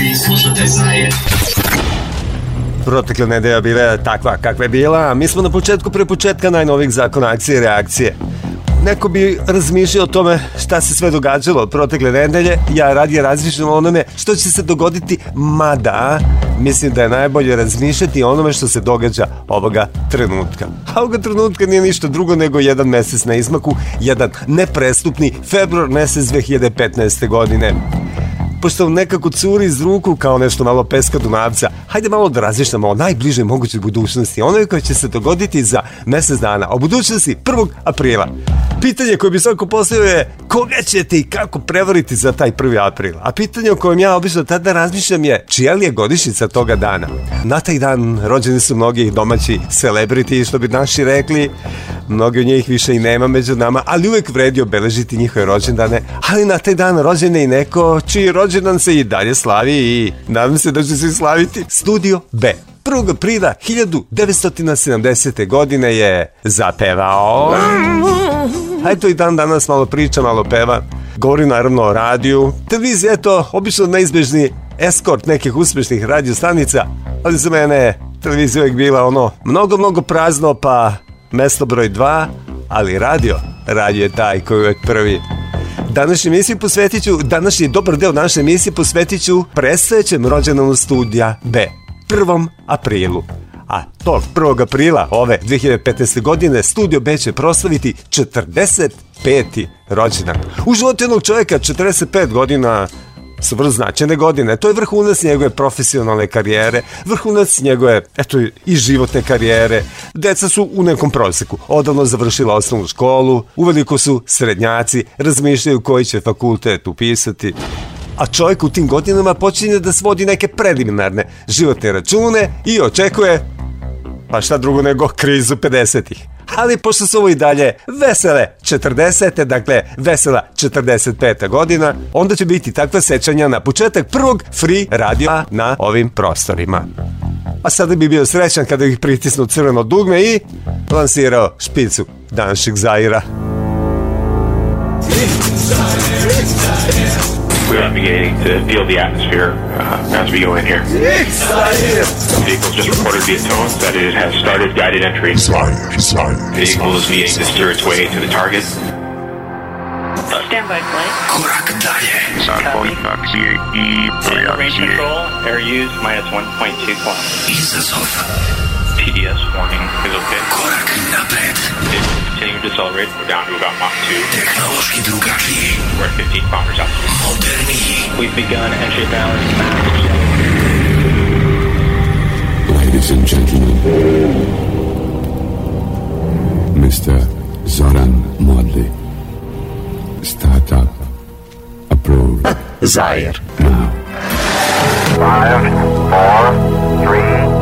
Vi slušate Zajer. Protekla nedelja bila je takva kakva je bila, a mi smo na početku pre početka najnovijih zakona akcije i reakcije. Neko bi razmišljao o tome šta se sve događalo protekle nedelje, ja radije razmišljam o onome što će se dogoditi, mada mislim da je najbolje razmišljati o onome što se događa ovoga trenutka. A ovoga trenutka nije ništa drugo nego jedan mesec na izmaku, jedan neprestupni februar mesec 2015. godine. Pošto nekako curi iz ruku kao nešto malo peska Dunavca, hajde malo da razmišljamo o najbližoj mogućoj budućnosti, onoj koja će se dogoditi za mesec dana, o budućnosti 1. aprila. Pitanje koje bi svako postavio je koga ćete i kako prevariti za taj 1. april? A pitanje o kojem ja obično tada razmišljam je čija li je godišnjica toga dana? Na taj dan rođeni su mnogi domaći celebrity, što bi naši rekli. Mnogi od njih više i nema među nama, ali uvek vredi obeležiti njihove rođendane. Ali na taj dan rođen je i neko čiji rođendan se i dalje slavi i nadam se da će se slaviti Studio B. 1. aprila 1970. godine je zapevao. Eto i dan danas malo priča, malo peva. Govori naravno o radiju. Televizija je to obično neizbežni eskort nekih uspešnih radiostanica, ali za mene je televizija uvijek bila ono mnogo prazno, pa mesto broj 2, ali radio je taj koji je uvijek prvi. Današnji dobar deo naše emisije posvetit ću predstojećem rođendanu Studija B, 1. aprilu. A tog 1. aprila ove 2015. godine Studio B će proslaviti 45. rođendan. U životu jednog čovjeka 45 godina su vrlo značajne godine. To je vrhunac njegove profesionalne karijere, vrhunac njegove, i životne karijere. Deca su u nekom proseku, odavno završila osnovnu školu, uveliko su srednjaci, razmišljaju koji će fakultet upisati. A čovjek u tim godinama počinje da svodi neke preliminarne životne račune i očekuje, pa šta drugo nego krizu 50-ih. Ali pošto su ovo i dalje vesele 40. dakle vesela 45. godina, onda će biti takva sećanja na početak prvog free radija na ovim prostorima. A sada bi bio srećan kada bih pritisnuo crveno dugme i lansirao špicu današnjeg Zaira. We are beginning to feel the atmosphere as we go in here. The vehicle just reported via tones that it has started guided entry. The vehicle is beginning to steer its way to the target. Standby flight. Korak dalje. Range control, air use -1.2 km. Izazov. TDS warning is okay. Korak napred. Continuing to accelerate, we're down to about Mach 2. Tehnološki drugačiji. We're at 15 kilometers altitude. Moderniji. We've begun entry balance max. Ladies and gentlemen, Mr. Zoran Modli. Startup approved. Zajer. Now. 5, 4, 3,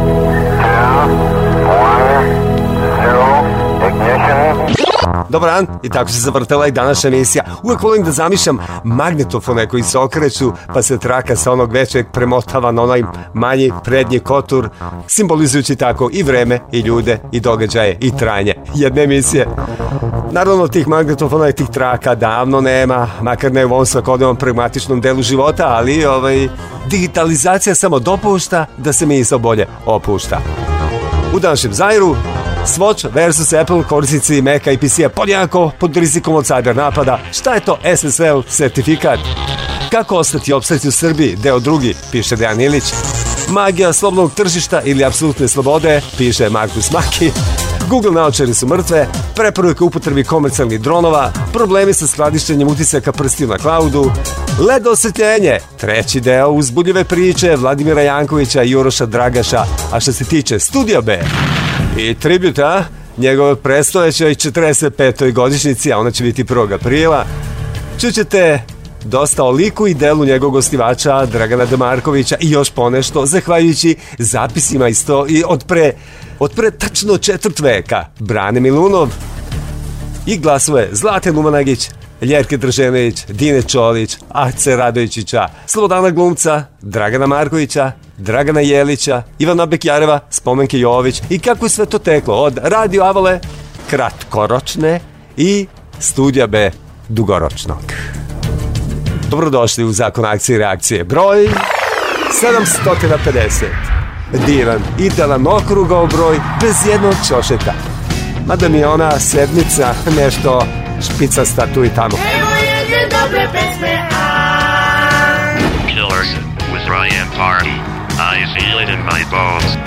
2, 1, 0, ignition. Dobar dan, i tako se zavrtela i današnja emisija. Uvijek volim da zamišljam magnetofone koji se okreću, pa se traka sa onog većeg premotava na onaj manji prednji kotur, simbolizujući tako i vreme, i ljude, i događaje, i trajanje jedne emisije. Naravno, tih magnetofona i tih traka davno nema, makar ne u ovom svakodnevnom pragmatičnom delu života, ali digitalizacija samo dopušta da se misao bolje opušta. U današnjem Zairu Swatch versus Apple, korisnici Maca i PC-a podjednako pod rizikom od cyber napada. Šta je to SSL sertifikat? Kako ostati opstati u Srbiji? Deo 2, piše Dejan Ilić. Magija slobodnog tržišta ili apsolutne slobode, piše Markus Maki. Google naočari su mrtve, preporuke upotrebi komercijalnih dronova, problemi sa skladištenjem utisaka prstiju na cloudu, led osvetljenje, 3. deo uzbudljive priče Vladimira Jankovića i Uroša Dragaša, a što se tiče Studio B i tributa njegove predstojećoj 45. godišnjici, a ona će biti 1. aprila, čućete dosta o liku i delu njegovog gostivača Dragana Demarkovića i još ponešto, zahvaljujući zapisima od pre tačno 4. veka, Brane Milunov i glasove Zlate Lumanagić, Ljerke Drženović, Dine Čolić, Ace Radojičića, Slobodana Glumca, Dragana Markovića, Dragana Jelića, Ivana Bekjareva, Spomenke Jović i kako je sve to teklo od Radio Avale kratkoročne i Studija B dugoročnog. Dobrodošli u Zakon akcije i reakcije broj 750. Divan, idealan okrugao broj bez jednog ćošeta. Mada mi je ona sedmica nešto špicasta tu i tamo. Evo jedne dobre pesme, Killers with Ryan Party. I feel it in my bones.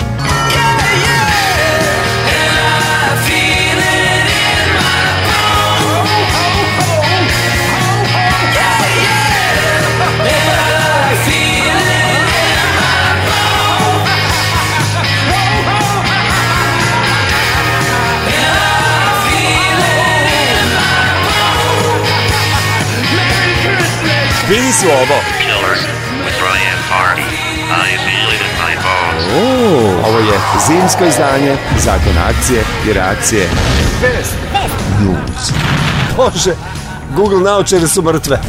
Vidi su ovo. Killers with Ryan Party. I feel it in my bones. Ovo je zimsko izdanje Zakon akcije i reakcije. Vest. News. Bože, Google naočare su mrtve.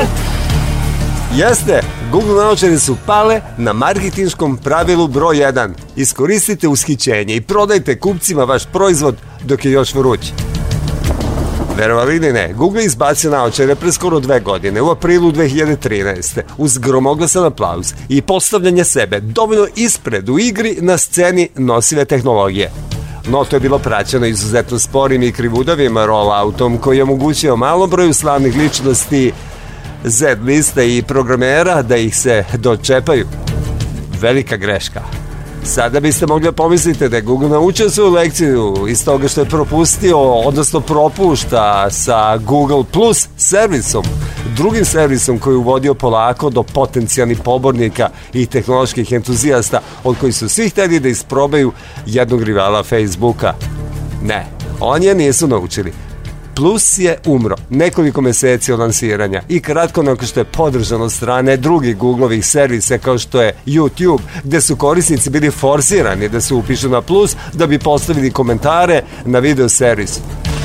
Jeste, Google naočare su pale na marketinškom pravilu broj 1. Iskoristite ushićenje i prodajte kupcima vaš proizvod dok je još vruć. Verovali ili ne, Google izbacio naočare pre skoro 2 godine, u aprilu 2013. uz gromoglasan aplauz i postavljanje sebe dovoljno ispred u igri na sceni nosive tehnologije. No, to je bilo praćeno izuzetno sporim i krivudavim rolloutom koji je omogućio malom broju slavnih ličnosti Z-liste i programera da ih se dočepaju. Velika greška. Sada biste mogli pomisliti da je Google naučio svoju lekciju iz toga što je propustio, odnosno propušta sa Google Plus servisom, drugim servisom koji je uvodio polako do potencijalnih pobornika i tehnoloških entuzijasta od kojih su svi hteli da isprobaju jednog rivala Facebooka. Ne, oni je nisu naučili. Plus je umro nekoliko meseci od lansiranja i kratko nakon što je podržan od strane drugih Googlovih servisa kao što je YouTube, gde su korisnici bili forsirani da se upišu na Plus da bi postavili komentare na video servisu.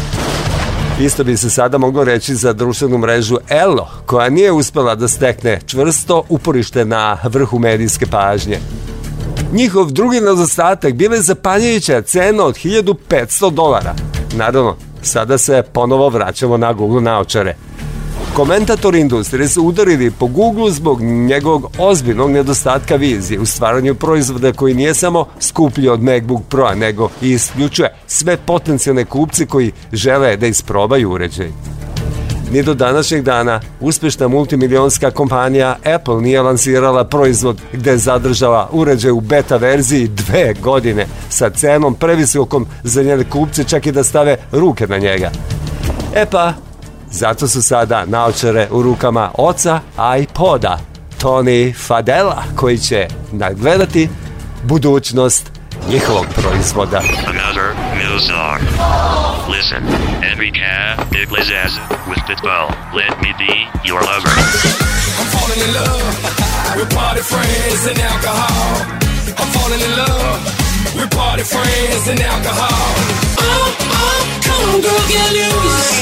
Isto bi se sada moglo reći za društvenu mrežu Ello, koja nije uspela da stekne čvrsto uporište na vrhu medijske pažnje. Njihov drugi nedostatak bila je zapanjujuća cena od $1.500. Naravno, sada se ponovo vraćamo na Google naočare. Komentatori industrije su udarili po Google zbog njegovog ozbiljnog nedostatka vizije u stvaranju proizvoda koji nije samo skuplji od MacBook Pro, nego i isključuje sve potencijalne kupce koji žele da isprobaju uređaj. Ni do današnjeg dana uspešna multimilionska kompanija Apple nije lansirala proizvod gde je zadržala uređaj u beta verziji 2 godine sa cenom previsokom za njene kupce, čak i da stave ruke na njega. E pa, zato su sada naočare u rukama oca iPoda, Tony Fadella, koji će nadgledati budućnost njihovog proizvoda. Another new song. Listen, Enrique Iglesias with Pitbull. Let me be your lover. I'm falling in love with party friends and alcohol. I'm falling in love with party friends and alcohol. Oh, oh, come on, girl, get loose.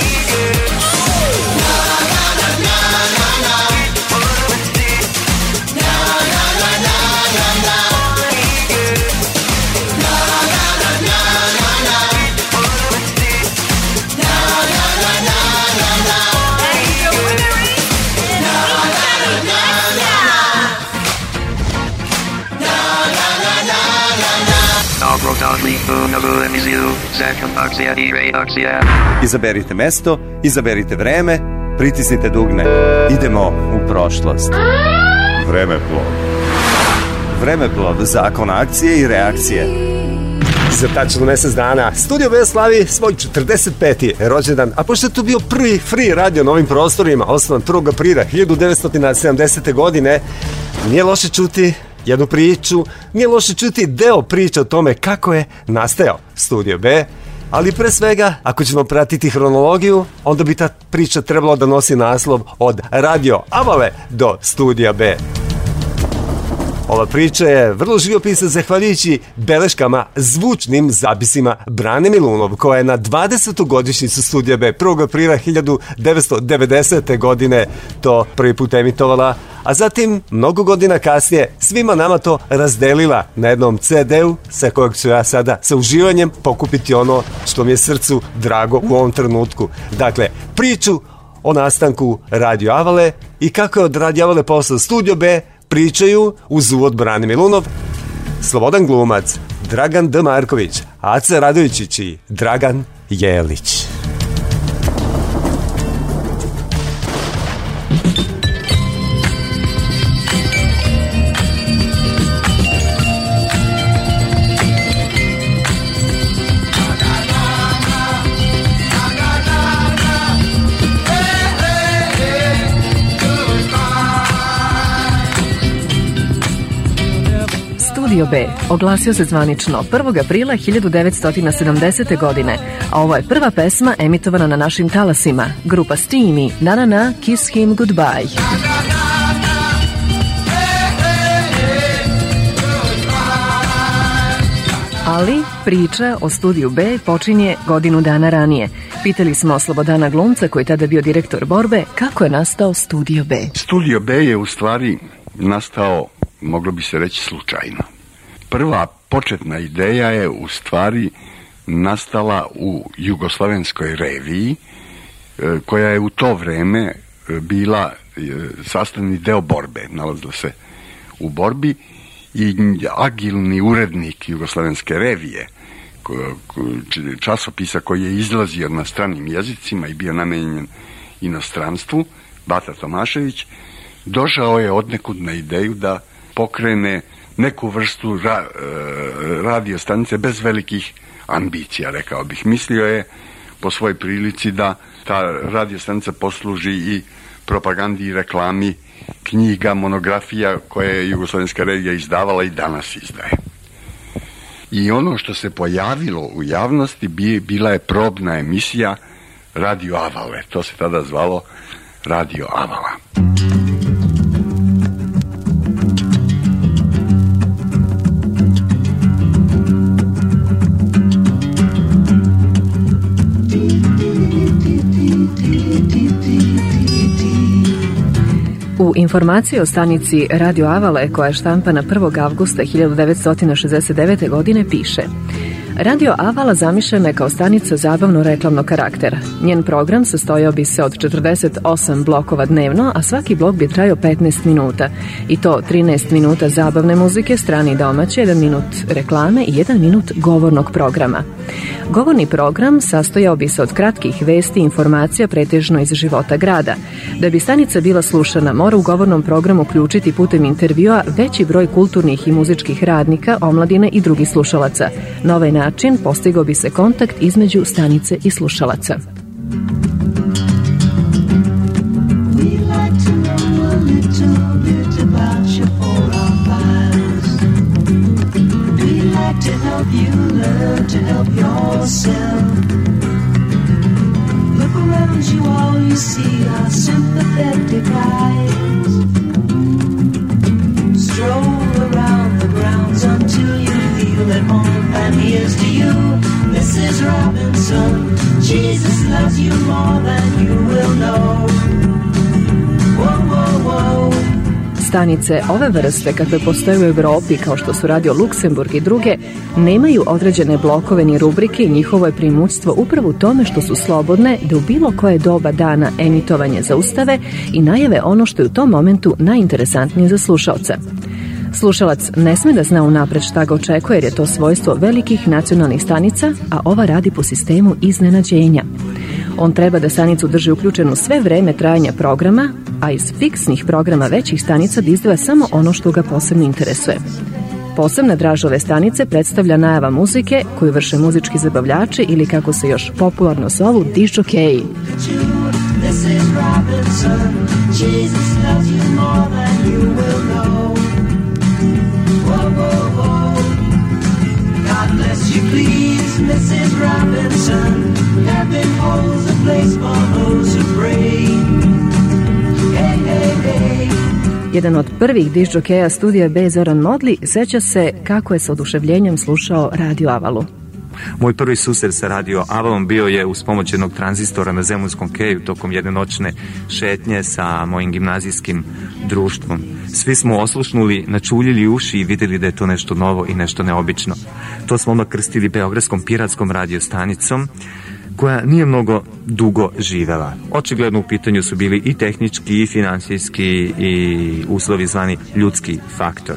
Na, na, na, na, na, na. Na, na, na, na, na, na. Izaberite mesto, izaberite vreme, pritisnite dugme. Idemo u prošlost. Vremeplov. Vremeplov, zakon akcije i reakcije. Za tačno mesec dana Studio B slavi svoj 45. rođendan, a pošto je to bio prvi free radio na ovim prostorima, osnovan 1. aprila 1970. godine, nije loše čuti jednu priču, nije loše čuti deo priče o tome kako je nastajao Studio B, ali pre svega, ako ćemo pratiti hronologiju, onda bi ta priča trebala da nosi naslov od Radio Avale do Studija B. Ova priča je vrlo živopisna zahvaljujući beleškama, zvučnim zapisima Brane Milunov, koja je na 20. godišnjicu Studija B 1. aprila 1990. godine to prvi put emitovala, a zatim mnogo godina kasnije svima nama to razdelila na jednom CD-u sa kojeg ću ja sada sa uživanjem pokupiti ono što mi je srcu drago u ovom trenutku. Dakle, priču o nastanku Radio Avale i kako je od Radio Avale postao Studio B, Pričaju uz uvod Brane Milunov, Slobodan Glumac, Dragan D. Marković, Aca Radojičić i Dragan Jelić. Studio B oglasio se zvanično 1. aprila 1970. godine, a ovo je prva pesma emitovana na našim talasima. Grupa Steamy, Na Na Na, Kiss Him Goodbye. Ali priča o Studiju B počinje godinu dana ranije. Pitali smo Slobodana Glumca, koji je tada bio direktor Borbe, kako je nastao Studio B. Studio B je u stvari nastao, moglo bi se reći, slučajno. Prva početna ideja je u stvari nastala u Jugoslavenskoj reviji, koja je u to vreme bila sastavni deo Borbe, nalazila se u Borbi, i agilni urednik Jugoslavenske revije, časopisa koji je izlazio na stranim jezicima i bio namenjen inostranstvu, Bata Tomašević, došao je odnekud na ideju da pokrene neku vrstu radio stanice bez velikih ambicija, rekao bih. Mislio je po svojoj prilici da ta radio stanica posluži i propagandi i reklami knjiga, monografija koje je Jugoslovenska revija izdavala i danas izdaje. I ono što se pojavilo u javnosti bila je probna emisija Radio Avale. To se tada zvalo Radio Avala. U informaciji o stanici Radio Avale, koja je štampana 1. avgusta 1969. godine, piše: Radio Avala zamišljena je kao stanica zabavno-reklamnog karaktera. Njen program sastojao bi se od 48 blokova dnevno, a svaki blok bi trajao 15 minuta. I to 13 minuta zabavne muzike, strane i domaće, 1 minut reklame i 1 minut govornog programa. Govorni program sastojao bi se od kratkih vesti i informacija, pretežno iz života grada. Da bi stanica bila slušana, mora u govornom programu uključiti putem intervjua veći broj kulturnih i muzičkih radnika, omladine i drugih slušalaca. Na ovaj način postigao bi se kontakt između stanice i slušalaca. And here's to you, Mrs. Robinson. Jesus loves you more than you will know. Whoa, whoa, whoa. Stanice ove vrste, kakve postoje u Evropi, kao što su Radio Luksemburg i druge, nemaju određene blokove ni rubrike i njihovo je primućstvo upravo u tome što su slobodne da u bilo koje doba dana emitovanje zaustave i najave ono što je u tom momentu najinteresantnije za slušaoca. Slušalac ne sme da zna unapred šta ga očekuje, jer je to svojstvo velikih nacionalnih stanica, a ova radi po sistemu iznenađenja. On treba da stanicu drži uključenu sve vreme trajanja programa, a iz fiksnih programa većih stanica da izdvaja samo ono što ga posebno interesuje. Posebna draž ove stanice predstavlja najava muzike koju vrše muzički zabavljači ili, kako se još popularno zovu, dišđokeji. Mrs. Robinson, heaven holds a place for those who pray. Hey, hey, hey. Jedan od prvih dišđokeja Studija B, Zoran Modli, seća se kako je sa oduševljenjem slušao Radio Avalu. Moj prvi susret sa Radio Avalom bio je uz pomoć jednog tranzistora na Zemunskom keju tokom jedne noćne šetnje sa mojim gimnazijskim društvom. Svi smo oslušnuli, načuljili uši i vidjeli da je to nešto novo i nešto neobično. To smo odmah krstili Beogradskom piratskom radiostanicom. koja nije mnogo dugo živela. Očigledno u pitanju su bili i tehnički i finansijski i uslovi zvani ljudski faktor.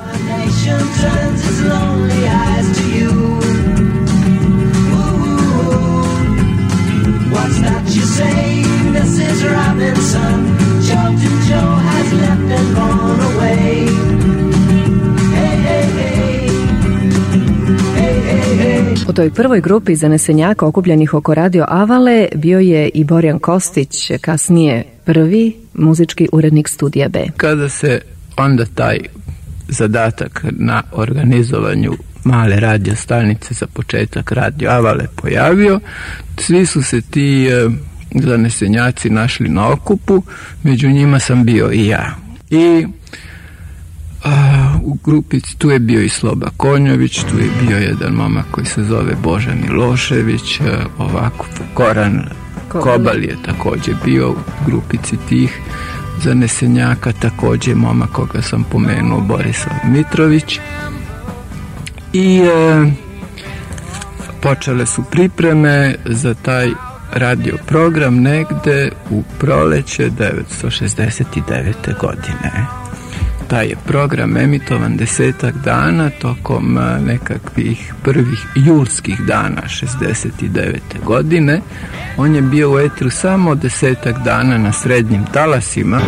What's that you say? This is Robinson. Jolton Joe has left and gone away. Hey, hey, hey. Hey, hey, hey. U toj prvoj grupi zanesenjaka okupljenih oko Radio Avale bio je i Borjan Kostić, kasnije prvi muzički urednik Studija B. Kada se onda taj zadatak na organizovanju male radio stanice za početak Radio Avale pojavio, svi su se ti zanesenjaci našli na okupu, među njima sam bio i ja. I u grupici tu je bio i Sloba Konjović, tu je bio jedan momak koji se zove Boža Milošević, ovako Koran Kobal je također bio u grupici tih zanesenjaka, također momak koga sam pomenuo, Borislav Mitrović. I počele su pripreme za taj radio program negde u proleće 1969. godine. Taj je program emitovan 10 dana tokom nekakvih prvih julskih dana 69. godine. On je bio u etru samo 10 dana na srednjim talasima.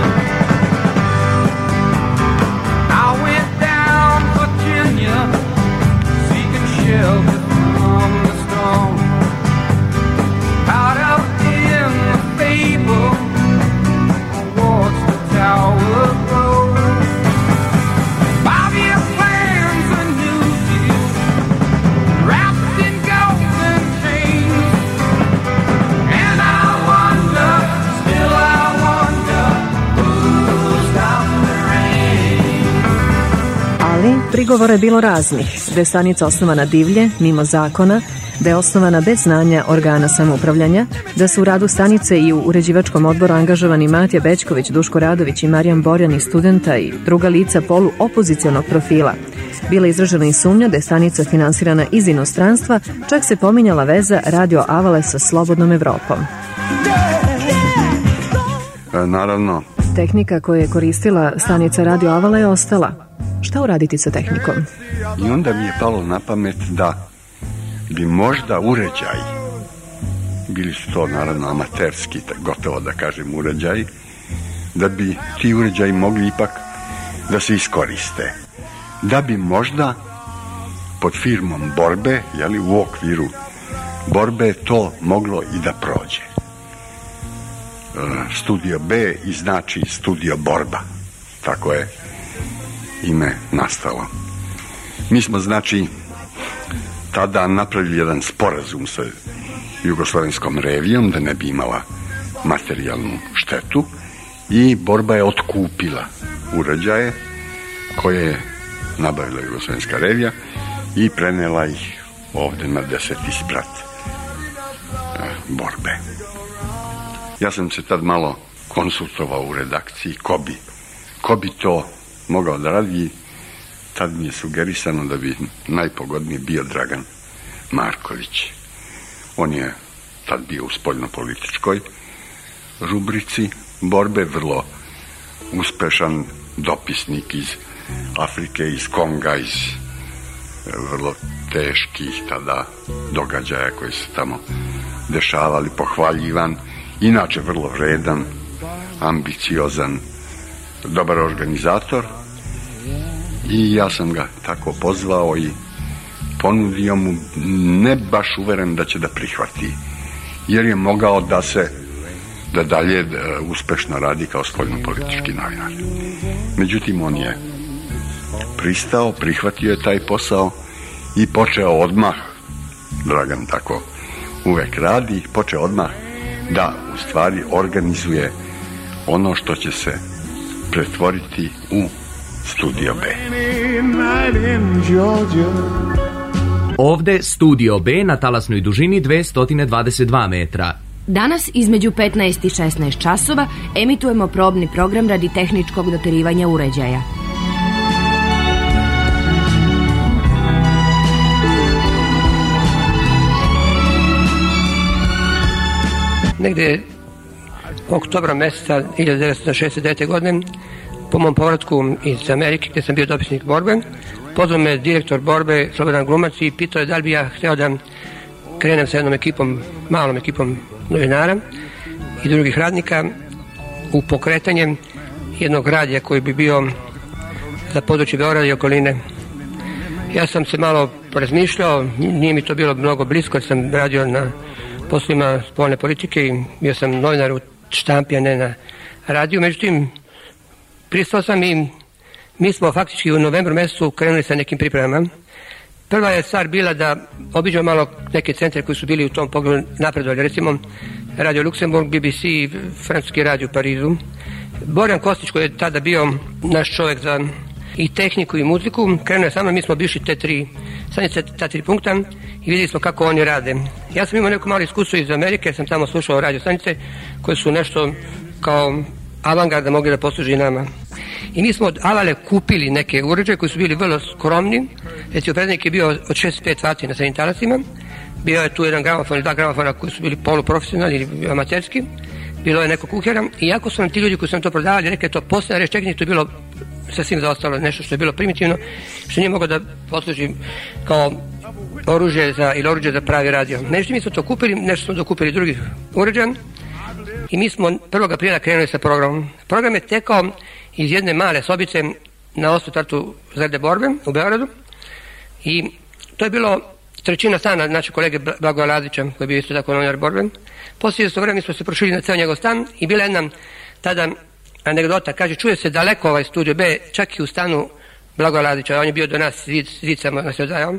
Prigovora je bilo raznih, da je stanica osnovana divlje, mimo zakona, da je osnovana bez znanja organa samoupravljanja, da su u radu stanice i u uređivačkom odboru angažovani Matija Bećković, Duško Radović i Marijan Borjan iz Studenta i druga lica polu opozicionog profila. Bila je izražena i sumnja da je stanica finansirana iz inostranstva, čak se pominjala veza Radio Avale sa slobodnom Evropom. Naravno. Tehnika koju je koristila stanica Radio Avale je ostala. Šta uraditi sa tehnikom? I onda mi je palo na pamet da bi možda uređaji, bili su to naravno amaterski, gotovo da kažem uređaji, da bi ti uređaji mogli ipak da se iskoriste. Da bi možda pod firmom Borbe, jeli, u okviru Borbe to moglo i da prođe. Studio B i znači Studio Borba. Tako je ime nastalo. Mi smo znači tada napravili jedan sporazum sa Jugoslovenskom revijom da ne bi imala materijalnu štetu i Borba je otkupila uređaje koje je nabavila Jugoslovenska revija i prenela ih ovdje na 10. sprat Borbe. Ja sam se tad malo konsultovao u redakciji ko bi to mogao da radi. Tad mi je sugerisano da bi najpogodniji bio Dragan Marković. On je tad bio u spoljnopolitičkoj rubrici Borbe, vrlo uspešan dopisnik iz Afrike, iz Konga, iz vrlo teških tada događaja koji su tamo dešavali, pohvaljivan, inače vrlo vredan, ambiciozan, dobar organizator. I ja sam ga tako pozvao i ponudio mu, ne baš uveren da će da prihvati, jer je mogao da dalje uspešno radi kao spoljnopolitički novinar. Međutim, on je pristao, prihvatio je taj posao i počeo odmah, Dragan tako uvek radi, počeo odmah da u stvari organizuje ono što će se pretvoriti u Studio B. Ovde Studio B na talasnoj dužini 222 metra. Danas između 15 i 16 časova emitujemo probni program radi tehničkog doterivanja uređaja. negde oktobra meseca 1969. godine, po mom povratku iz Amerike, gde sam bio dopisnik Borbe, pozvao me direktor Borbe, Slobodan Glumac, i pitao je da li bi ja hteo da krenem sa jednom ekipom, malom ekipom novinara i drugih radnika u pokretanje jednog radija koji bi bio za područje Beograda i okoline. Ja sam se malo razmišljao, nije mi to bilo mnogo blisko, jer sam radio na poslovima spoljne politike i bio sam novinar u štampi, a ne na radiju. Međutim, pristao sam i mi smo faktički u novembru mesecu krenuli sa nekim pripremama. Prva je stvar bila da obiđemo malo neke centre koji su bili u tom pogledu napredovali, recimo Radio Luksemburg, BBC, francuski radio u Parizu. Borjan Kostić, koji je tada bio naš čovjek za i tehniku i muziku, krenuo je sa mnom, mi smo bišli te tri stanice, ta 3 punkta i vidjeli smo kako oni rade. Ja sam imao neko malo iskustvo iz Amerike, sam tamo slušao radio stanice koje su nešto kao avangarda mogli da posluži nama. I mi smo od Avale kupili neke uređaje koji su bili vrlo skromni. Recimo, prednik je bio od 65 vati na srednjim talasima. Bio je tu jedan gramofon ili 2 gramofona koji su bili poluprofesionalni ili amaterski. Bilo je neko kuhera. I jako su nam ti ljudi koji su nam to prodavali rekli to posljedna reč tehnici, to je bilo sasvim zaostalo, nešto što je bilo primitivno, što nije moglo da posluži kao oružje za pravi radio. Nešto mi smo to kupili, nešto smo dokupili drugih uređaja i mi smo 1. aprila krenuli sa programom. Program je tekao iz jedne male sobice na Ostotartu zgrade Borbe u Beogradu i to je bilo trećina stana naše kolege Blagoja Lazića, koji je bio isto tako novinar Borbe. Poslije isto vremena mi smo se prošili na ceo njegov stan i bila jedna tada anegdota, kaže, čuje se daleko ovaj studio B, čak i u stanu Blagoja Lazića, on je bio do nas zvicama nas je odvajao.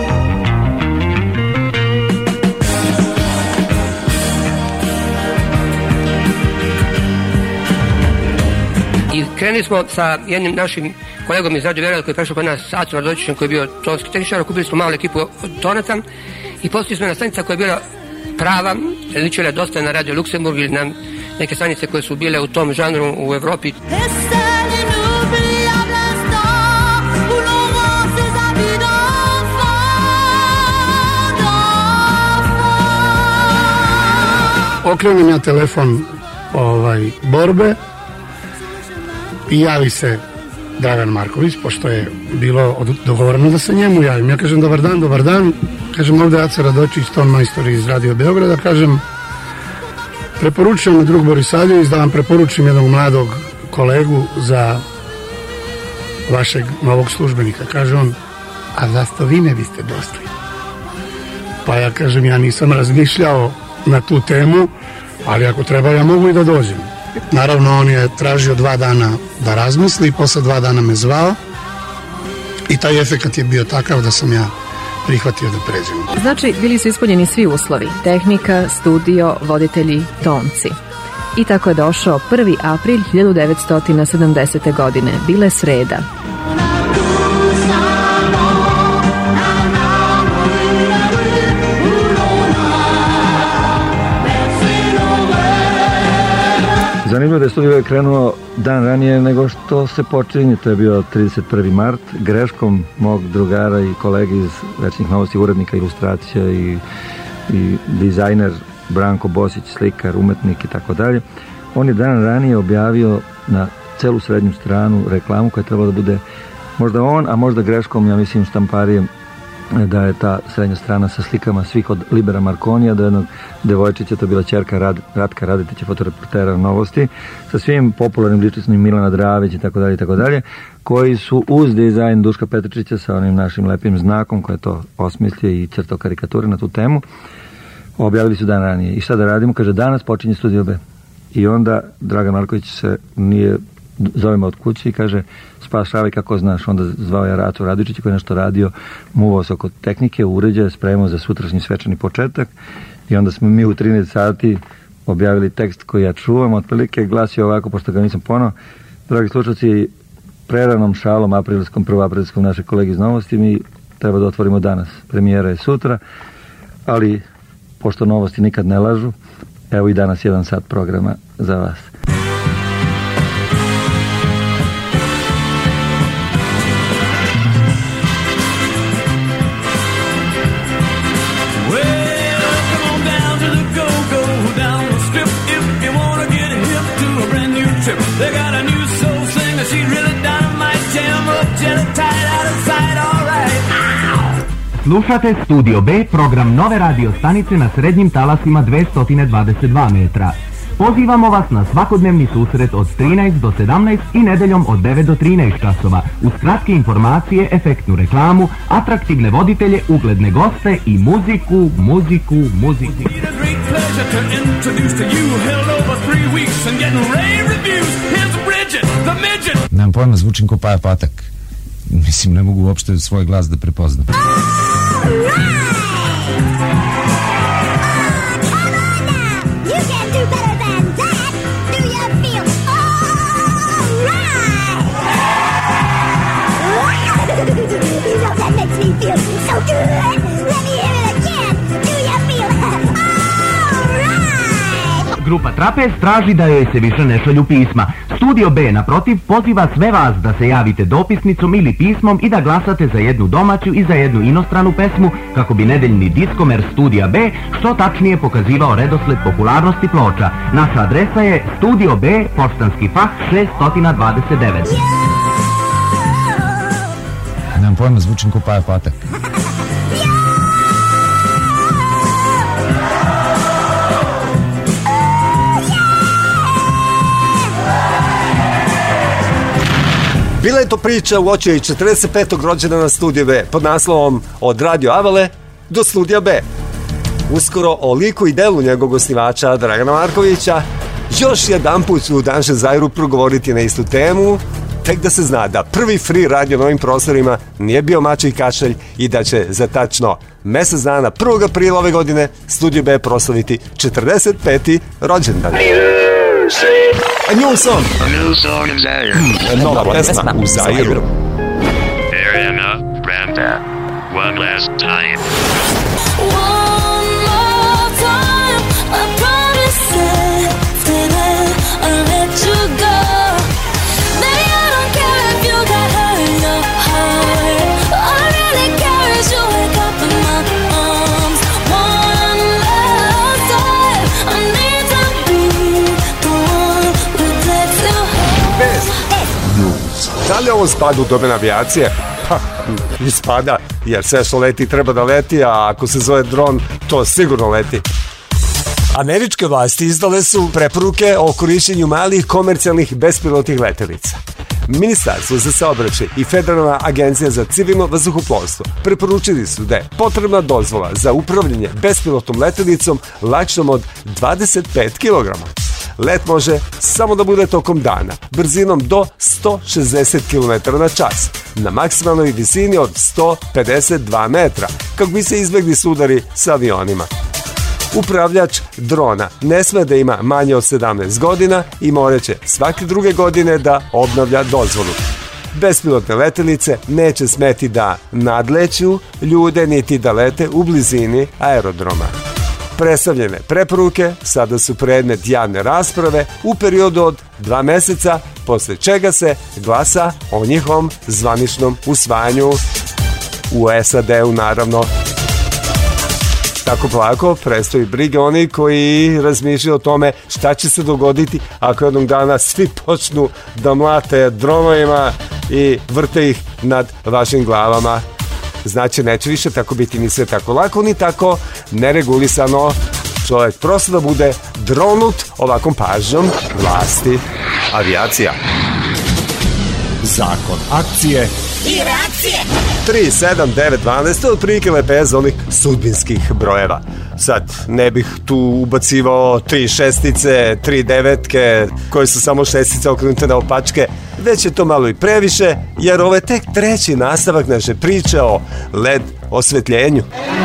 I krenuli smo sa jednim našim kolegom iz Radio Beograda koji je prešao kod nas, Acom Radovićem, koji je bio tonski tehničar, kupili smo malu ekipu tonaca i poslije smo na stanica koja je bila prava, ličila je dosta na Radio Luksemburg ili na neke stanice koje su bile u tom žanru u Evropi. Okrenem ja telefon Borbe i javi se Dragan Marković, pošto je bilo dogovoreno da se njemu javim. Ja kažem dobar dan, kažem ovdje Aca Radočić, ton majstor iz Radio Beograda, kažem preporučujem na drug Borisavljević da vam preporučim jednog mladog kolegu za vašeg novog službenika. Kaže on, a zašto vi ne biste došli? Pa ja kažem, ja nisam razmišljao na tu temu, ali ako treba ja mogu i da dođem. Naravno, on je tražio 2 dana da razmisli i posle 2 dana me zvao i taj efekat je bio takav da sam ja prihvatio da pređem. Znači, bili su ispunjeni svi uslovi, tehnika, studio, voditelji, tonci. I tako je došao 1. april 1970. godine, bile sreda. Zanimljivo da je studio krenuo dan ranije nego što se počinje, to je bio 31. mart, greškom mog drugara i kolege iz Večnih novosti, urednika ilustracija i dizajner Branko Bosić, slikar, umetnik i tako dalje. On je dan ranije objavio na celu srednju stranu reklamu koja je trebala da bude možda on, a možda greškom, ja mislim, štamparijem, da je ta srednja strana sa slikama svih od Libera Markonija do jednog devojčića, to je bila ćerka Ratka Radetića, fotoreportera Novosti, sa svim popularnim ličnostima Milana Dravić i tako dalje, koji su uz dizajn Duška Petričića sa onim našim lepim znakom koji je to osmislio i crtao karikature na tu temu, objavili su dan ranije. I šta da radimo? Kaže, danas počinje Studio B. I onda Dragan Marković se zove me od kuće i kaže, spašavaj kako znaš. Onda zvao ja Racu Radičića koji je nešto radio, muvao se oko tehnike, uređaja, spremao za sutrašnji svečani početak i onda smo mi u 13 sati objavili tekst koji ja čuvam, otprilike glasio ovako, pošto ga nisam ponao. Dragi slušalci, preranom šalom aprilskom, prvoaprilskom naše kolege iz Novosti, mi treba da otvorimo danas. Premijera je sutra, ali pošto Novosti nikad ne lažu, evo i danas 1 sat programa za vas. Well, come on down to the go-go, down the street. Slušate Studio B, program nove radio stanice na srednjim talasima 222 metra. Pozivamo vas na svakodnevni susret od 13 do 17 i nedeljom od 9 do 13 časova, uz kratke informacije, efektnu reklamu, atraktivne voditelje, ugledne goste i muziku. Nemam pojma, zvučim ko Paja Patak. Mislim, ne mogu uopšte svoj glas da prepoznam. Grupa Trapez traži da joj se više ne šalju pisma. Studio B, naprotiv, poziva sve vas da se javite dopisnicom ili pismom i da glasate za jednu domaću i za jednu inostranu pesmu kako bi nedeljni diskomer Studija B što tačnije pokazivao redosled popularnosti ploča. Naša adresa je Studio B, Poštanski fah 629. Nemam pojma, zvučim ko Paja Patak. Bila je to priča u oči 45. rođendana Studija B pod naslovom Od Radio Avale do Studija B. Uskoro o liku i delu njegovog osnivača Dragana Markovića. Još jedan put ću u Danže Zairu progovoriti na istu temu, tek da se zna da prvi free radio na ovim prostorima nije bio mačji kašalj i da će za tačno mesec dana 1. aprila ove godine Studio B proslaviti 45. rođendan. A new song in Zaire. Nova pesma u Zairu. Ariana Grande. One last time. One more time, I promise that I'll let you go. Baby, I don't care if you got hurt in your heart. All I really care is you wake up in my arms. One last time, I need to be the one who takes you home. Da li ovo spada u domen avijacije? Pa, ispada, jer sve što leti treba da leti, a ako se zove dron, to sigurno leti. Američke vlasti izdale su preporuke o korišćenju malih komercijalnih bespilotnih letelica. Ministarstvo za saobraćaj i Federalna agencija za civilno vazduhoplovstvo preporučili su da je potrebna dozvola za upravljanje bespilotnom letelicom lakšom od 25 kg. Let može samo da bude tokom dana, brzinom do 160 km na čas, na maksimalnoj visini od 152 metra, kako bi se izbjegli sudari sa avionima. Upravljač drona ne sme da ima manje od 17 godina i moraće svake druge godine da obnavlja dozvolu. Bespilotne letelice neće smeti da nadleću ljude niti da lete u blizini aerodroma. Predstavljene preporuke sada su predmet javne rasprave u periodu od 2 meseca, posle čega se glasa o njihovom zvaničnom usvajanju u SAD-u, naravno. Tako plako predstoji brige oni koji razmišljaju o tome šta će se dogoditi ako jednog dana svi počnu da mlate dronovima i vrte ih nad vašim glavama. Znači, neće više tako biti ni sve tako lako, ni tako neregulisano. Čovjek prosto da bude dronut ovakvom pažnjom vlasti. Avijacija. Zakon akcije i reakcije. 3, 7, 9, 12, to je otprilike lepeza onih sudbinskih brojeva. Sad, ne bih tu ubacivao 3 šestice, 3 devetke, koje su samo šestice okrenute na opačke, već je to malo i previše, jer ovo je tek treći nastavak naše priče o LED osvetljenju.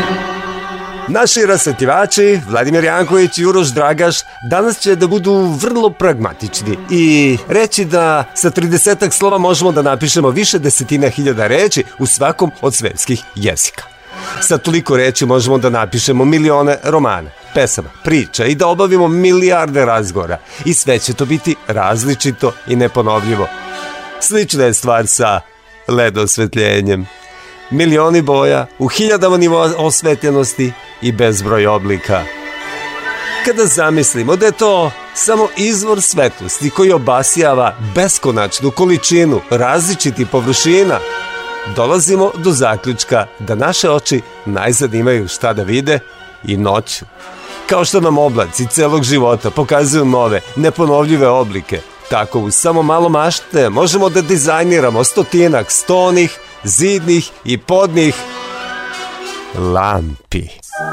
Naši rasvetljivači, Vladimir Janković i Uroš Dragaš, danas će da budu vrlo pragmatični i reći da sa 30 slova možemo da napišemo više desetina hiljada reči u svakom od svetskih jezika. Sa toliko reči možemo da napišemo milione romana, pesama, priča i da obavimo milijarde razgovora i sve će to biti različito i neponovljivo. Slična je stvar sa LED osvetljenjem. Milioni boja, u hiljadama nivoa osvetljenosti i bezbroj oblika. Kada zamislimo da je to samo izvor svetlosti koji obasjava beskonačnu količinu različitih površina, dolazimo do zaključka da naše oči najzad imaju šta da vide i noću. Kao što nam oblaci celog života pokazuju nove, neponovljive oblike, tako uz samo malo mašte možemo da dizajniramo stotinak stonih, zidnih i podnih lampi.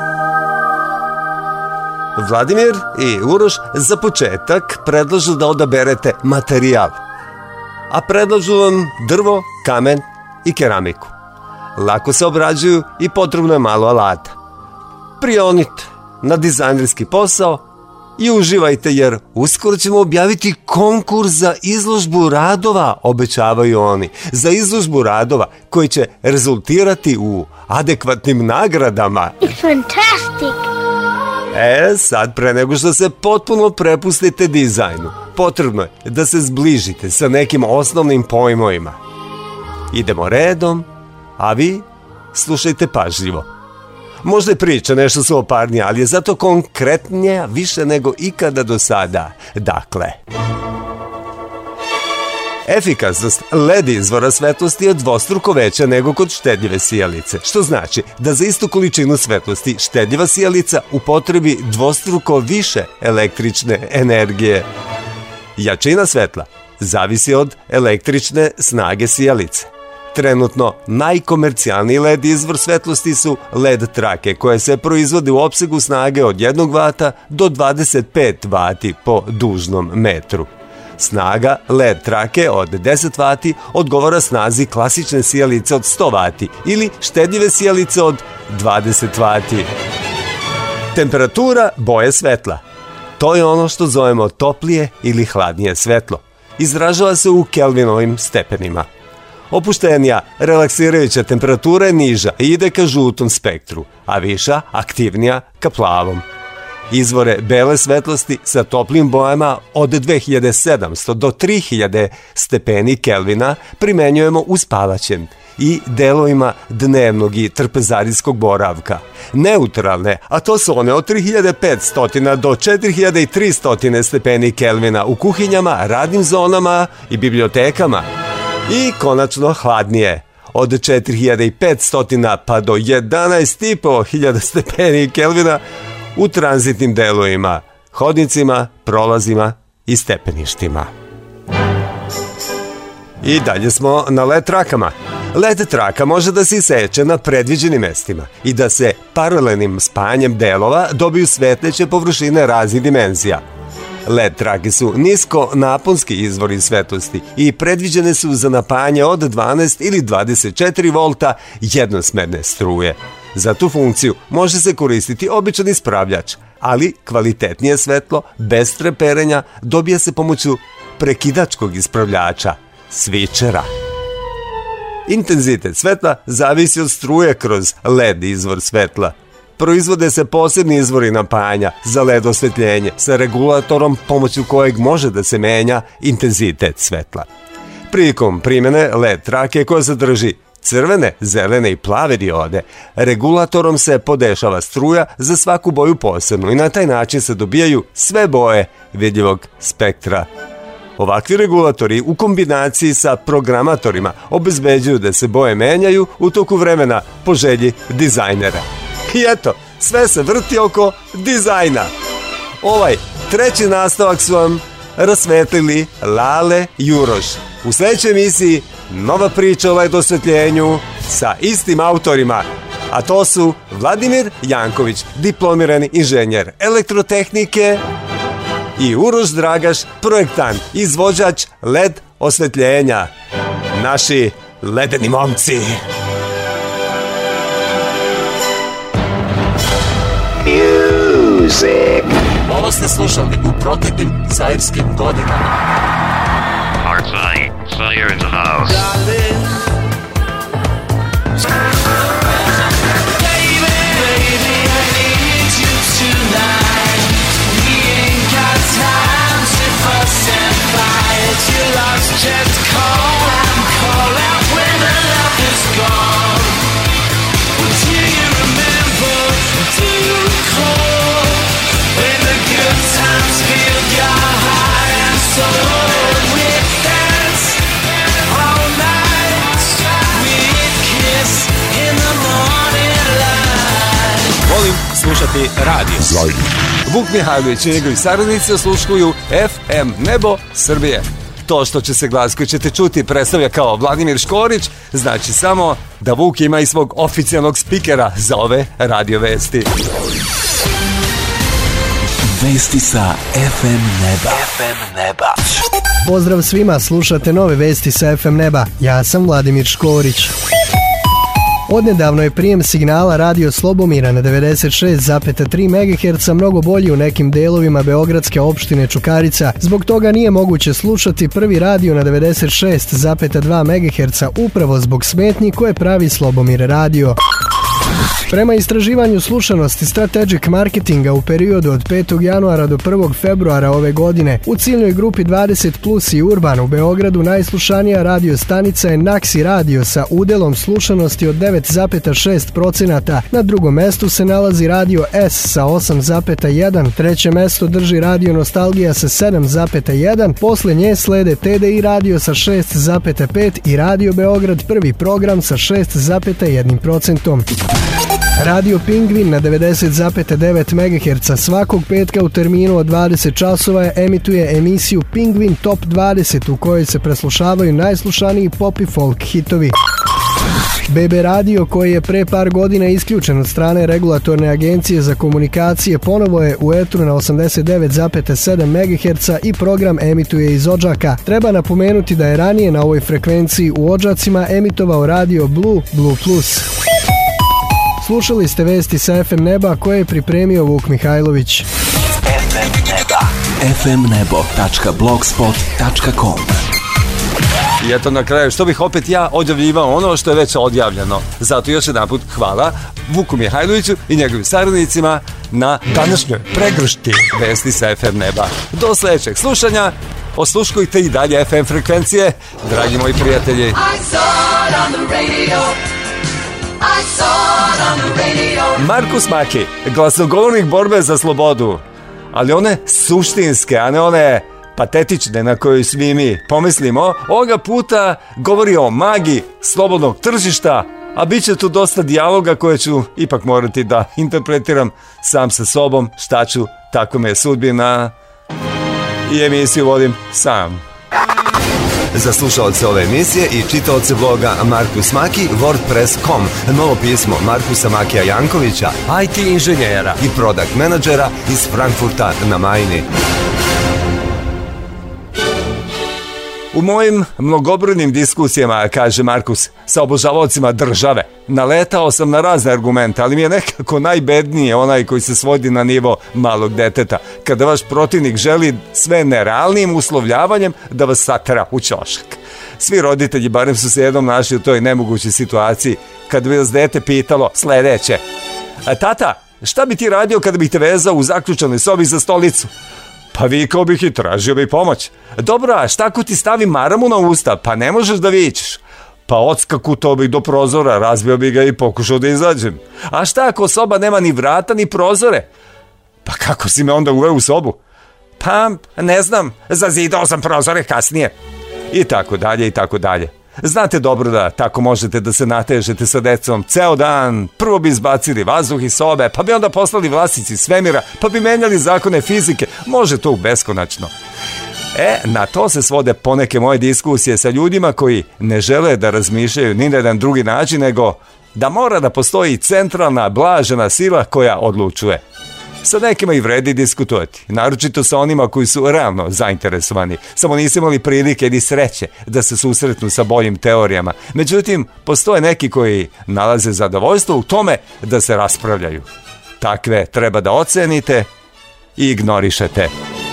Vladimir i Uroš za početak predlažu da odaberete materijal, a predlažu vam drvo, kamen i keramiku. Lako se obrađuju i potrebno je malo alata. Prionite na dizajnerski posao i uživajte, jer uskoro ćemo objaviti konkurs za izložbu radova, obećavaju oni. Za izložbu radova koji će rezultirati u adekvatnim nagradama. It's fantastic! Sad, pre nego što se potpuno prepustite dizajnu, potrebno je da se zbližite sa nekim osnovnim pojmovima. Idemo redom, a vi slušajte pažljivo. Možda je priča nešto suvoparnija, ali je zato konkretnija više nego ikada do sada. Dakle, efikasnost LED izvora svetlosti je dvostruko veća nego kod štedljive sijalice, što znači da za istu količinu svetlosti štedljiva sijalica upotrebi dvostruko više električne energije. Jačina svetla zavisi od električne snage sijalice. Trenutno najkomercijalniji LED izvor svetlosti su LED trake koje se proizvode u opsegu snage od 1 W do 25 W po dužnom metru. Snaga LED trake od 10 W odgovara snazi klasične sijalice od 100 W ili štedljive sijalice od 20 W. Temperatura boje svetla. To je ono što zovemo toplije ili hladnije svetlo. Izražava se u Kelvinovim stepenima. Opuštenija, relaksirajuća temperatura je niža i ide ka žutom spektru, a viša, aktivnija, ka plavom. Izvore bele svetlosti sa toplim bojama od 2700 do 3000 stepeni Kelvina primenjujemo u spavaćem i delovima dnevnog i trpezarijskog boravka. Neutralne, a to su one od 3500 do 4300 stepeni Kelvina u kuhinjama, radnim zonama i bibliotekama. I konačno hladnije, od 4500 pa do 11.500 stepeni Kelvina u tranzitnim delovima, hodnicima, prolazima i stepeništima. I dalje smo na LED trakama. LED traka može da se iseče na predviđenim mestima i da se paralelnim spajanjem delova dobiju svetleće površine raznih dimenzija. LED trake su nisko naponski izvori svetlosti i predviđene su za napajanje od 12 ili 24 volta jednosmerne struje. Za tu funkciju može se koristiti običan ispravljač, ali kvalitetnije svetlo, bez treperenja, dobija se pomoću prekidačkog ispravljača, svičera. Intenzitet svetla zavisi od struje kroz LED izvor svetla. Proizvode se posebni izvori napajanja za LED osvetljenje sa regulatorom pomoću kojeg može da se menja intenzitet svetla. Prilikom primjene LED trake koja sadrži crvene, zelene i plave diode, regulatorom se podešava struja za svaku boju posebno i na taj način se dobijaju sve boje vidljivog spektra. Ovakvi regulatori u kombinaciji sa programatorima obezbeđuju da se boje menjaju u toku vremena po želji dizajnera. I eto, sve se vrti oko dizajna. Ovaj treći nastavak su vam rasvetlili Lale i Uroš. U sledećoj emisiji nova priča o LED osvetljenju sa istim autorima, a to su Vladimir Janković, diplomirani inženjer elektrotehnike, i Uroš Dragaš, projektant, izvođač LED osvetljenja. Naši ledeni momci. Music. Ovo ste slušali u proteklim zairskim godinama. Artsai, fire in the house. Just call, I'm call out when the love is gone. But do you remember, do you recall, when the good times filled your heart and soul? We danced all night. slušati radio. Vuk Mihajlović i njegovi saradnici osluškuju FM Nebo Srbije. To što će se glas koji ćete čuti predstavlja kao Vladimir Škorić, znači samo da Vuk ima i svog oficijalnog spikera za ove radio vesti. Vesti sa FM Neba. Pozdrav svima, slušate nove vesti sa FM Neba. Ja sam Vladimir Škorić. Odnedavno je prijem signala Radio Slobomira na 96,3 MHz mnogo bolji u nekim delovima beogradske opštine Čukarica. Zbog toga nije moguće slušati prvi radio na 96,2 MHz upravo zbog smetnji koje pravi Slobomir radio. Prema istraživanju slušanosti Strategic Marketinga u periodu od 5. januara do 1. februara ove godine, u ciljnoj grupi 20+ i Urban u Beogradu najslušanija radio stanica je Naxi Radio sa udelom slušanosti od 9,6%. Na drugom mestu se nalazi Radio S sa 8,1%, treće mesto drži Radio Nostalgija sa 7,1%, posle nje slede TDI Radio sa 6,5% i Radio Beograd prvi program sa 6,1%. Radio Pingvin na 90,9 MHz svakog petka u terminu od 20 časova emituje emisiju Pingvin Top 20 u kojoj se preslušavaju najslušaniji pop i folk hitovi. BB Radio, koji je pre par godina isključen od strane Regulatorne agencije za komunikacije, ponovo je u etru na 89,7 MHz i program emituje iz Odžaka. Treba napomenuti da je ranije na ovoj frekvenciji u Odžacima emitovao Radio Blue Plus. Slušali ste vesti sa FM Neba koje je pripremio Vuk Mihajlović. fmnebo.blogspot.com. I eto na kraju, što bih opet ja odjavljivao ono što je već odjavljeno. Zato još jedan put hvala Vuku Mihajloviću i njegovim saradnicima na današnjoj pregršti vesti sa FM Neba. Do sledećeg slušanja, osluškujte i dalje FM frekvencije, dragi moji prijatelji. Markus Maki, glasogovornik borbe za slobodu, ali one suštinske, a ne one patetične na koje svi mi pomislimo. Ovoga puta govori o magiji slobodnog tržišta, a bit će tu dosta dijaloga koje ću ipak morati da interpretiram sam sa sobom. Šta ću, tako me je sudbina i emisiju vodim sam. Za slušalce ove emisije i čitaoce bloga Markus Maki, WordPress.com, novo pismo Markusa Makija Jankovića, IT inženjera i product menadžera iz Frankfurta na Majni. U mojim mnogobrojnim diskusijama, kaže Markus, sa obožavaocima države, naletao sam na razne argumente, ali mi je nekako najbednije onaj koji se svodi na nivo malog deteta, kada vaš protivnik želi sve nerealnijim uslovljavanjem da vas satera u ćošak. Svi roditelji barem su se jednom našli u toj nemogućoj situaciji, kad bi vas dete pitalo sledeće: tata, šta bi ti radio kada bih te vezao u zaključanoj sobi za stolicu? Pa vikao bih i tražio bih pomoć. Dobro, a šta ako ti stavi maramu na usta, pa ne možeš da vičeš? Pa odskakutao bih do prozora, razbio bih ga i pokušao da izađem. A šta ako soba nema ni vrata ni prozore? Pa kako si me onda uveo u sobu? Pa ne znam, zazidao sam prozore kasnije. I tako dalje i tako dalje. Znate dobro da tako možete da se natežete sa decom ceo dan. Prvo bi izbacili vazduh iz sobe, pa bi onda poslali vlasici svemira, pa bi menjali zakone fizike. Može to beskonačno. Na to se svode poneke moje diskusije sa ljudima koji ne žele da razmišljaju ni na jedan drugi način, nego da mora da postoji centralna, blažena sila koja odlučuje. Sa nekima i vredi diskutovati, naročito sa onima koji su realno zainteresovani. Samo nisu imali prilike ni sreće da se susretnu sa boljim teorijama. Međutim, postoje neki koji nalaze zadovoljstvo u tome da se raspravljaju. Takve treba da ocenite i ignorišete.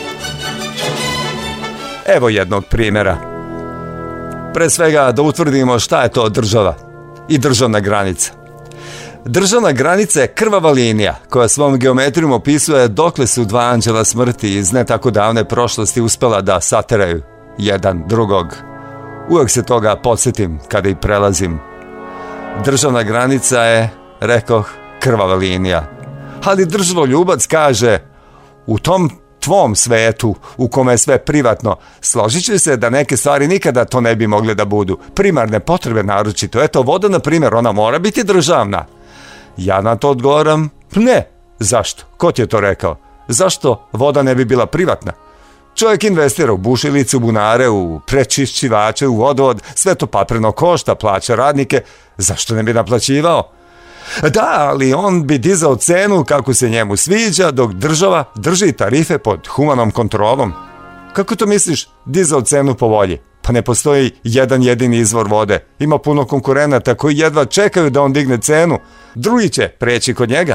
Evo jednog primjera. Pre svega da utvrdimo šta je to država i državna granica. Državna granica je krvava linija koja svom geometrijom opisuje dokle su dva anđela smrti iz ne tako davne prošlosti uspela da sateraju jedan drugog. Uvek se toga podsjetim kada i prelazim. Državna granica je, rekoh, krvava linija. Ali državoljubac kaže, u tom tvom svetu u kome je sve privatno, složit će se da neke stvari nikada to ne bi mogle da budu. Primarne potrebe naročito. Eto, voda, na primjer, ona mora biti državna. Ja na to odgovaram, ne, Zašto? Ko ti je to rekao? Zašto voda ne bi bila privatna? Čovjek investira u bušilice, u bunare, u prečišćivače, u vodovod, sve to papreno košta, plaća radnike, zašto ne bi naplaćivao? Da, ali on bi dizao cenu kako se njemu sviđa, dok država drži tarife pod humanom kontrolom. Kako to misliš, dizao cenu po volji? Pa ne postoji jedan jedini izvor vode. Ima puno konkurenata koji jedva čekaju da on digne cenu. Drugi će preći kod njega.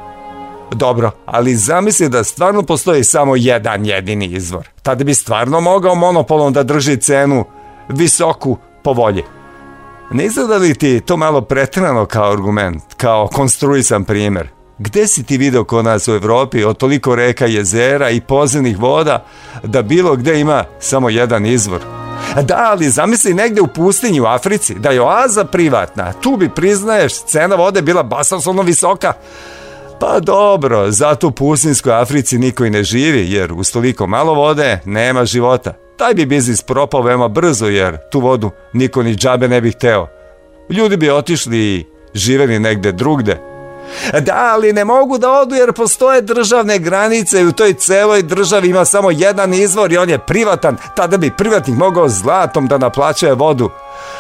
Dobro, ali zamisli da stvarno postoji samo jedan jedini izvor. Tada bi stvarno mogao monopolom da drži cenu visoku po volji. Ne izgleda li ti to malo pretrano kao argument, kao konstruisan primjer? Gde si ti video kod nas u Evropi od toliko reka, jezera i podzemnih voda da bilo gde ima samo jedan izvor? Da, ali zamisli negde u pustinji u Africi da je oaza privatna, tu bi priznaješ cena vode bila basnoslovno visoka. Pa dobro, zato u pustinjskoj Africi niko i ne živi, jer uz toliko malo vode nema života. Taj bi biznis propao veoma brzo, jer tu vodu niko ni džabe ne bi hteo. Ljudi bi otišli i živeli negde drugde. Da, ali ne mogu da odu jer postoje državne granice i u toj celoj državi ima samo jedan izvor i on je privatan. Tada bi privatnik mogao zlatom da naplaćuje vodu.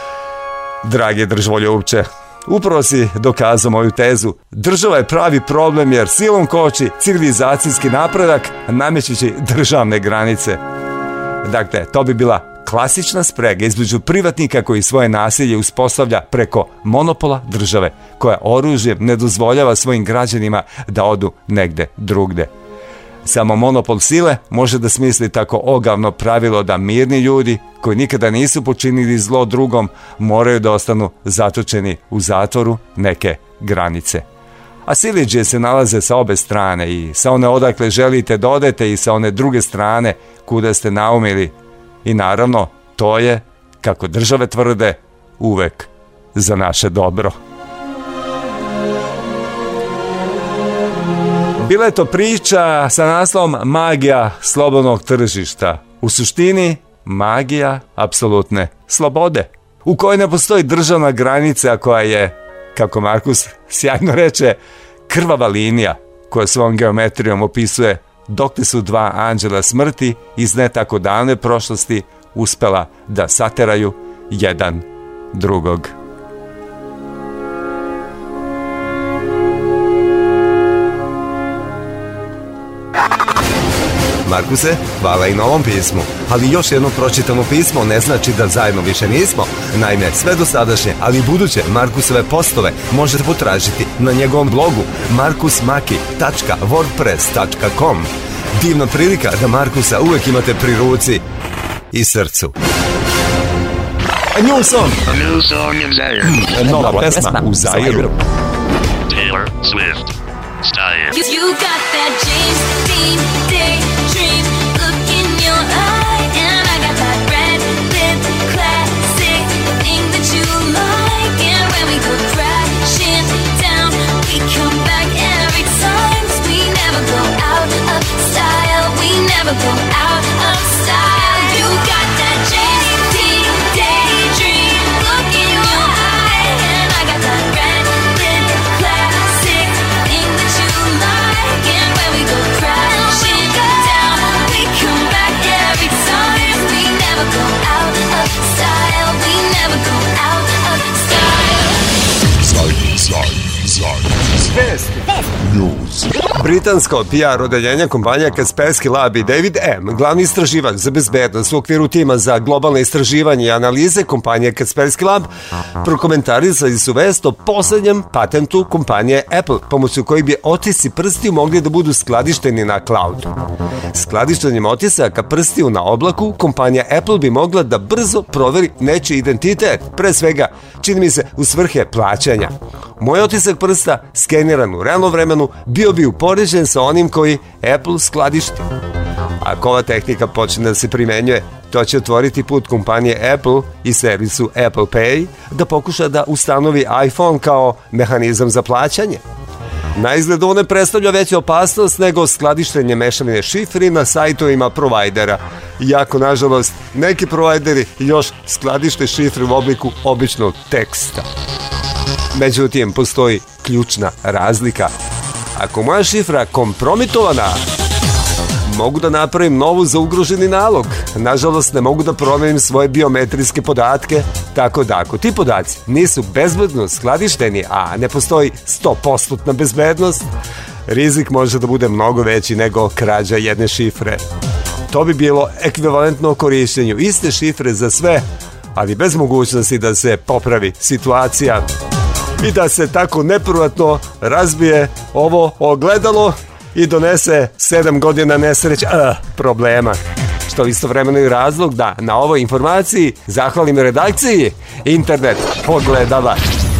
Dragi državoljubče, upravo si dokazao moju tezu. Država je pravi problem jer silom koči civilizacijski napredak namećući državne granice. Dakle, to bi bila klasična sprega između privatnika koji svoje nasilje uspostavlja preko monopola države, koja oružjem ne dozvoljava svojim građanima da odu negde drugde. Samo monopol sile može da smisli tako ogavno pravilo da mirni ljudi koji nikada nisu počinili zlo drugom moraju da ostanu zatočeni u zatvoru neke granice. A siledžije se nalaze sa obe strane, i sa one odakle želite da odete i sa one druge strane kuda ste naumili. I naravno, to je, kako države tvrde, uvek za naše dobro. Bila je to priča sa naslovom Magija slobodnog tržišta. U suštini, magija apsolutne slobode, u kojoj ne postoji državna granica koja je, kako Markus sjajno reče, krvava linija koja svojom geometrijom opisuje dokle su dva anđela smrti iz ne tako davne prošlosti uspela da sateraju jedan drugog. Markuse, hvala i na ovom pismu. Ali još jedno pročitano pismo ne znači da zajedno više nismo. Naime, sve dosadašnje, ali i buduće Markusove postove možete potražiti na njegovom blogu markusmaki.wordpress.com. Divna prilika da Markusa uvek imate pri ruci i srcu. A new song. A new song in Zaire. Nova pesma u Zairu. Taylor Swift. Style. You got that James Dean daydream look in your eye, and I got that red lip classic thing that you like. And when we go crashing down, we come back every time. 'Cause we never go out of style. We never go out of style. You got that James Dean daydream look in your eye, and I got that red lip classic thing that you like. And when we go crashing down, we come back every time. We never go out of style. We never go out of style. Britansko PR odeljenje kompanija Kaspersky Lab i David M., glavni istraživač za bezbednost u okviru tima za globalne istraživanje i analize kompanije Kaspersky Lab, prokomentarisali su vest o poslednjem patentu kompanije Apple, pomoću kojih bi otisci prstiju mogli da budu skladišteni na cloudu. Skladištenjem otisaka prstiju na oblaku, kompanija Apple bi mogla da brzo proveri nečiji identitet, pre svega, čini mi se, u svrhe plaćanja. Moj otisak prsta, skeniran u realnom vremenu, bio bi upoređen sa onim koji Apple skladišti. Ako ova tehnika počne da se primenjuje, to će otvoriti put kompanije Apple i servisu Apple Pay da pokuša da ustanovi iPhone kao mehanizam za plaćanje. Na izgled ovo ne predstavlja veću opasnost nego skladištenje mešavine šifri na sajtovima provajdera. Iako, nažalost, neki provajderi još skladište šifre u obliku običnog teksta. Međutim, postoji ključna razlika. ako moja šifra kompromitovana, mogu da napravim novu za ugroženi nalog. Nažalost, ne mogu da promenim svoje biometrijske podatke, tako da ako ti podaci nisu bezbedno skladišteni, a ne postoji 100% bezbednost, rizik može da bude mnogo veći nego krađa jedne šifre. To bi bilo ekvivalentno korištenju iste šifre za sve, ali bez mogućnosti da se popravi situacija i da se tako nepovratno razbije ovo ogledalo i donese 7 godina nesreća problema. Što istovremeno i razlog da na ovoj informaciji zahvalim redakciji Internet ogledala.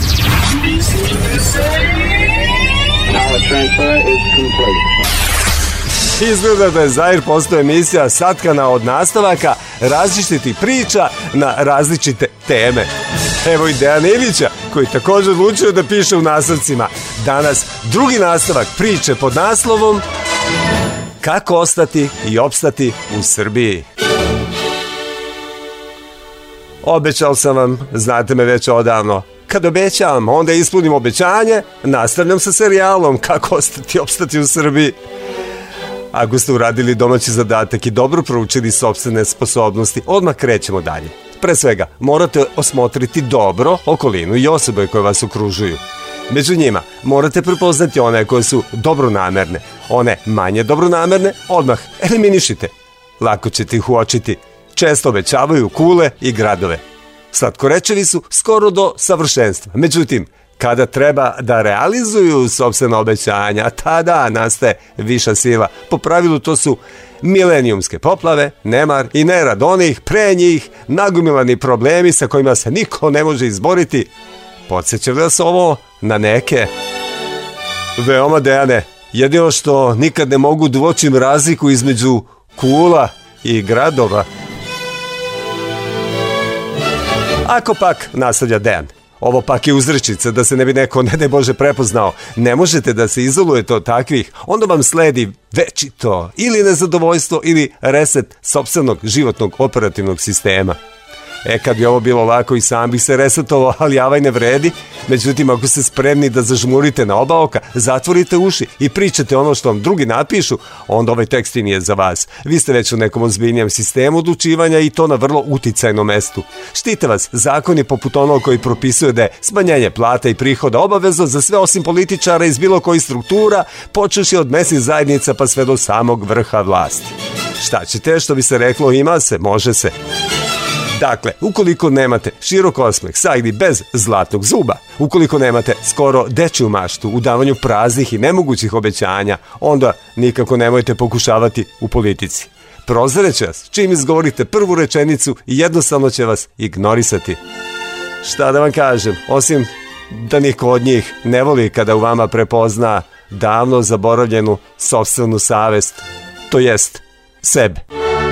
Izgleda da je Zair postao emisija satkana od nastavaka različitih priča na različite teme. Evo i Dejan Ilića, koji također odlučio da piše u nastavcima. Danas drugi nastavak priče pod naslovom Kako ostati i opstati u Srbiji. Obećao sam vam, znate me već odavno. Kad obećavam, onda ispunim obećanje, nastavljam sa serijalom Kako ostati i opstati u Srbiji. Ako ste uradili domaći zadatak i dobro proučili sopstvene sposobnosti, odmah krećemo dalje. Pre svega, morate osmotriti dobro okolinu i osobe koje vas okružuju. Među njima morate prepoznati one koje su dobronamerne. One manje dobronamerne odmah eliminišite. Lako ćete ih uočiti. Često obećavaju kule i gradove. Slatkorečevi su skoro do savršenstva. Međutim, kada treba da realizuju sopstvena obećanja, tada nastaje viša sila. Po pravilu to su milenijumske poplave, nemar i nerad onih pre njih, nagomilani problemi sa kojima se niko ne može izboriti. Podsjeća li vas ovo na neke? Veoma, Dejane, jedino što nikad ne mogu da uočim razliku između kula i gradova. Ako pak, nastavlja Dejan, ovo pak je uzrečica da se ne bi neko, ne daj Bože, prepoznao. Ne možete da se izolujete od takvih, onda vam sledi večito ili nezadovoljstvo ili reset sopstvenog životnog operativnog sistema. Kad bi ovo bilo lako i sam bi se resetovao, ali javaj ne vredi. Međutim, ako ste spremni da zažmurite na oba oka, zatvorite uši i pričate ono što vam drugi napišu, onda ovaj tekst i nije za vas. Vi ste već u nekom ozbiljnijem sistemu odlučivanja i to na vrlo uticajnom mestu. Štite vas zakoni poput onog koji propisuje da je smanjenje plata i prihoda obavezno za sve osim političara iz bilo kojih struktura, počeši od mesnih zajednica pa sve do samog vrha vlasti. Šta ćete, što bi se reklo, ima se, može se. Dakle, ukoliko nemate širok osmeh sa ili bez zlatnog zuba, ukoliko nemate skoro dečju maštu u davanju praznih i nemogućih obećanja, onda nikako nemojte pokušavati u politici. Prozreće vas čim izgovorite prvu rečenicu i jednostavno će vas ignorisati. Šta da vam kažem, osim da niko od njih ne voli kada u vama prepozna davno zaboravljenu sopstvenu savest, to jest sebe.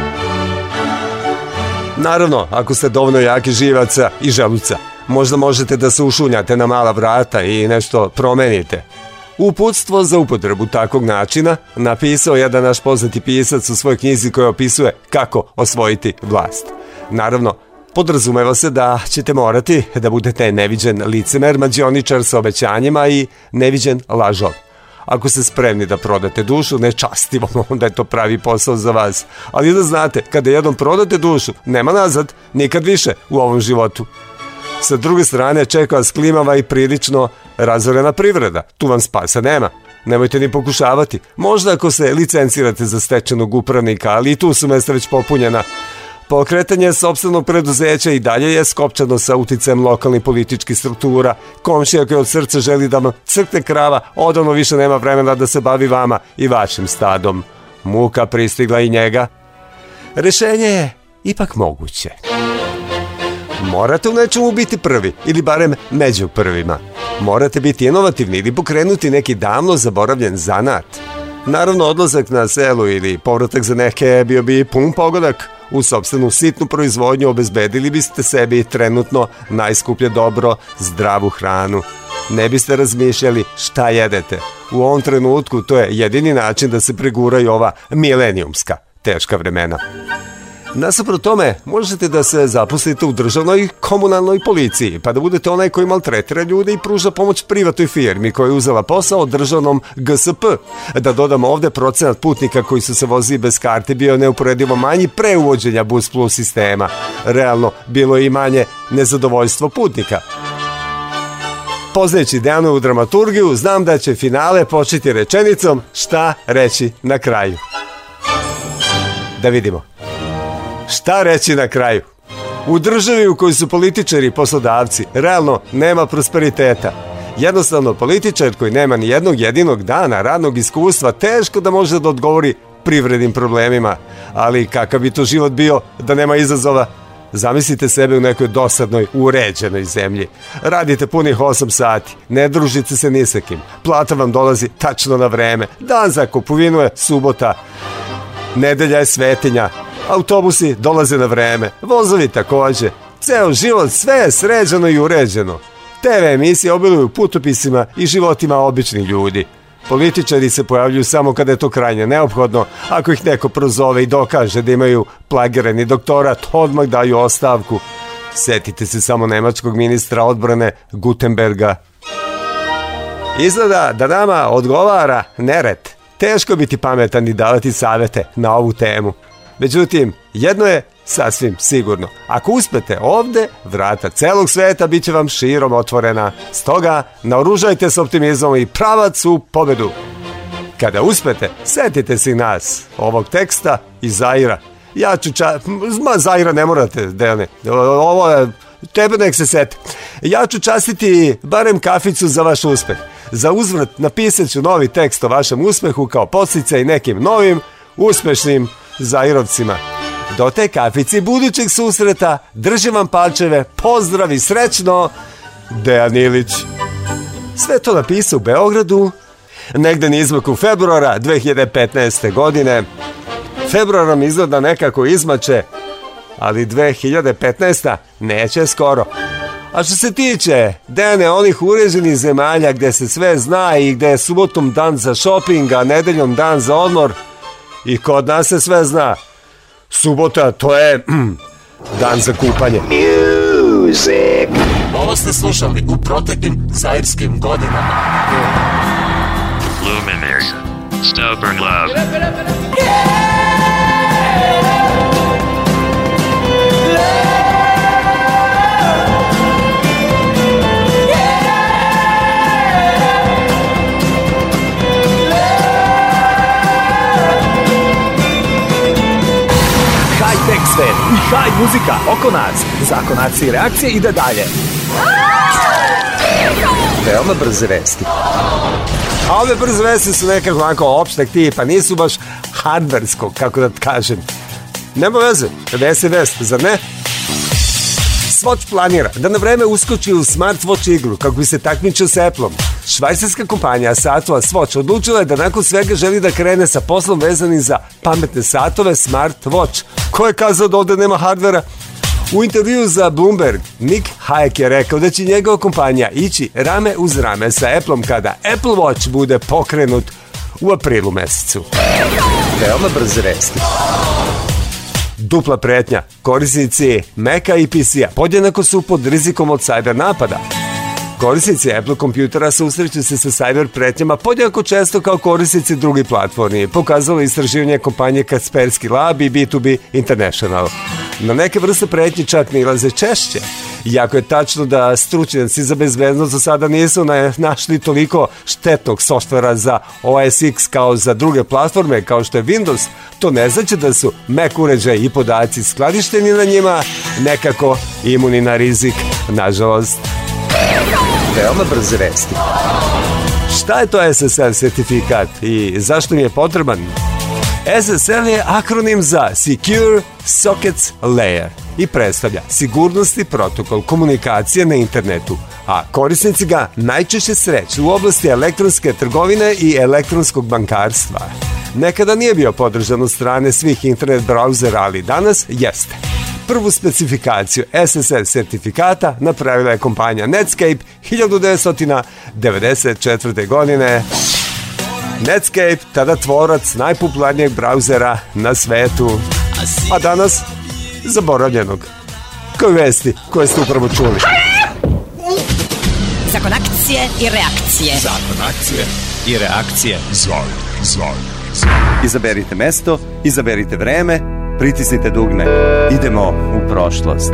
Naravno, ako ste dovoljno jaki živaca i želuca, možda možete da se ušunjate na mala vrata i nešto promenite. Uputstvo za upotrebu takvog načina napisao jedan naš poznati pisac u svojoj knjizi koja opisuje kako osvojiti vlast. Naravno, podrazumeva se da ćete morati da budete neviđen licemer, mađioničar sa obećanjima i neviđen lažov. Ako ste spremni da prodate dušu nečastivo, onda je to pravi posao za vas. Ali da znate, kada jednom prodate dušu, nema nazad, nikad više u ovom životu. Sa druge strane, čeka vas klimava i prilično razorena privreda. Tu vam spasa nema. Nemojte ni pokušavati. Možda ako se licencirate za stečajnog upravnika, ali i tu su mesta već popunjena. Pokretanje sopstvenog preduzeća i dalje je skopčano sa uticajem lokalnih političkih struktura. Komšija koji od srca želi da vam crkne krava, odavno više nema vremena da se bavi vama i vašim stadom. Muka pristigla i njega. Rešenje je ipak moguće. Morate u nečemu biti prvi, ili barem među prvima. Morate biti inovativni ili pokrenuti neki davno zaboravljen zanat. Naravno, odlazak na selu ili povratak za neke bio bi pun pogodak. U sopstvenu sitnu proizvodnju obezbedili biste sebi trenutno najskuplje dobro, zdravu hranu. Ne biste razmišljali šta jedete. U ovom trenutku to je jedini način da se preguraju ova milenijumska teška vremena. Nasuprot tome, možete da se zaposlite u državnoj komunalnoj policiji, pa da budete onaj koji maltretira ljude i pruža pomoć privatnoj firmi koja je uzela posao od državnom GSP. Da dodamo ovde, procenat putnika koji su se vozili bez karte bio neuporedivo manji pre uvođenja Bus Plus sistema. Realno, bilo je i manje nezadovoljstvo putnika. Poznajući Dejanovu dramaturgiju, znam da će finale početi rečenicom šta reći na kraju. Da vidimo. Šta reći na kraju? U državi u kojoj su političari i poslodavci, realno nema prosperiteta. Jednostavno, političar koji nema ni jednog jedinog dana radnog iskustva teško da može da odgovori privrednim problemima. Ali kakav bi to život bio da nema izazova? Zamislite sebe u nekoj dosadnoj, uređenoj zemlji. Radite punih 8 sati, ne družite se ni sa kim. Plata vam dolazi tačno na vreme. Dan za kupovinu je subota. Nedelja je svetinja. Autobusi dolaze na vreme. Vozovi takođe. Ceo život, sve je sređeno i uređeno. TV emisije obiluju putopisima i životima običnih ljudi. Političari se pojavljuju samo kada je to krajnje neophodno. Ako ih neko prozove i dokaže da imaju plagirani doktorat, odmah daju ostavku. Setite se samo nemačkog ministra odbrane Gutenberga. Izgleda da nama odgovara nered. Teško biti pametan i davati savete na ovu temu. Međutim, jedno je sasvim sigurno. Ako uspete ovde, vrata celog sveta bit će vam širom otvorena. Stoga, naoružajte se optimizmom i pravac u pobedu. Kada uspete, setite se nas, ovog teksta i Zaira. Ja ću Zaira ne morate, Dejane. Ovo je, tebe nek se seti. Ja ću častiti barem kaficu za vaš uspeh. Za uzvrat napisat ću novi tekst o vašem uspehu kao podsticaj nekim novim, uspešnim Zairovcima. Do te kafici budućeg susreta držim vam palčeve, pozdrav i srećno, Dejan Ilić. Sve to napisao u Beogradu, negde na izmaku februara 2015. godine. Februarom izgleda nekako izmače, ali 2015. neće skoro. A što se tiče, Dejane, onih uređenih zemalja gde se sve zna i gde je subotom dan za šoping, a nedeljom dan za odmor, i kod nas se sve zna. Subota, to je dan za kupanje. Music. Ovo ste slušali u proteklim zairskim godinama. Luminaires. Stubborn love. High-tech svet i high muzika oko nas. Zakon akcije i reakcije ide dalje. Veoma brze vesti. A ove brze vesti su nekako onako opšteg tipa, nisu baš hardverskog, kako da kažem. Nema veze, desi vest, zar ne? Swatch planira da na vreme uskoči u smartwatch igru kako bi se takmičio s Appleom. Švajcarska kompanija satova Swatch odlučila je da nakon svega želi da krene sa poslom vezanim za pametne satove smartwatch. Ko je kazao da ovde nema hardvera? U intervju za Bloomberg, Nick Hayek je rekao da će njegova kompanija ići rame uz rame sa Appleom kada Apple Watch bude pokrenut u aprilu mesecu. Veoma brze vesti. Dupla pretnja. Korisnici Maca i PC-a podjednako su pod rizikom od cyber napada. Korisnici Apple kompjutera susreću se sa cyber pretnjama podjednako često kao korisnici drugih platformi, pokazalo istraživanje kompanije Kaspersky Lab i B2B International. Na neke vrste pretnji čak nailaze češće. Iako je tačno da stručnjaci za bezbednost do sada nisu našli toliko štetnog softvera za OS X kao za druge platforme kao što je Windows, to ne znači da su Mac uređaji i podaci skladišteni na njima nekako imuni na rizik, nažalost. Veoma brze vesti. Šta je to SSL sertifikat i zašto mi je potreban? SSL je akronim za Secure Sockets Layer i predstavlja sigurnosni protokol komunikacije na internetu, a korisnici ga najčešće sreću u oblasti elektronske trgovine i elektronskog bankarstva. Nekada nije bio podržan od strane svih internet brauzera, ali danas jeste. Prvu specifikaciju SSL sertifikata napravila je kompanija Netscape 1994. godine. Netscape, tada tvorac najpopularnijeg brauzera na svetu. A danas zaboravljenog. Koje vesti koje ste upravo čuli? Zakon akcije i reakcije. Zakon akcije i reakcije. Zon. Izaberite mesto, izaberite vreme, pritisnite dugme. Idemo u prošlost.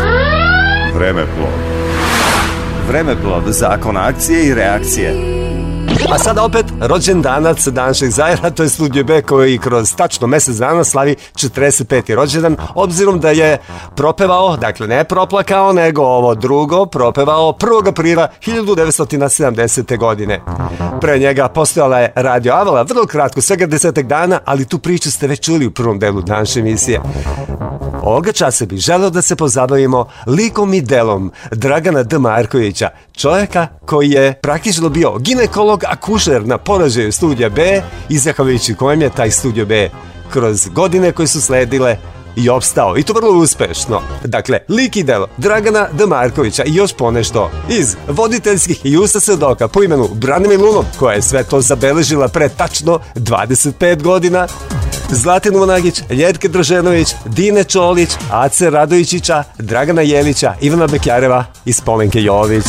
Vremeplov, zakon akcije i reakcije. A sada opet rođendanac današnjeg Zaira, to je Studio B koji kroz tačno mjesec dana slavi 45. rođendan, obzirom da je propevao, dakle ne proplakao, nego ovo drugo, propevao 1. aprila 1970. godine. Pre njega postojala je Radio Avala, vrlo kratko, svega 10 dana, ali tu priču ste već čuli u prvom delu današnje emisije. Ovoga časa bih želeo da se pozabavimo likom i delom Dragana D. Markovića, čovjeka koji je praktično bio ginekolog, akušer na porođaju Studija B i zahvaljujući kojem je taj Studio B kroz godine koje su sledile i opstao, i to vrlo uspešno. Dakle, lik i delo Dragana D. Markovića i još ponešto iz voditeljskih i usta svedoka po imenu Branimir Lunov, koja je sve to zabeležila pre tačno 25 godina, Zlatinu Vanagić, Ljetke Draženović, Dine Čolić, Ace Radojičića, Dragana Jelića, Ivana Bekjareva i Spomenke Jović.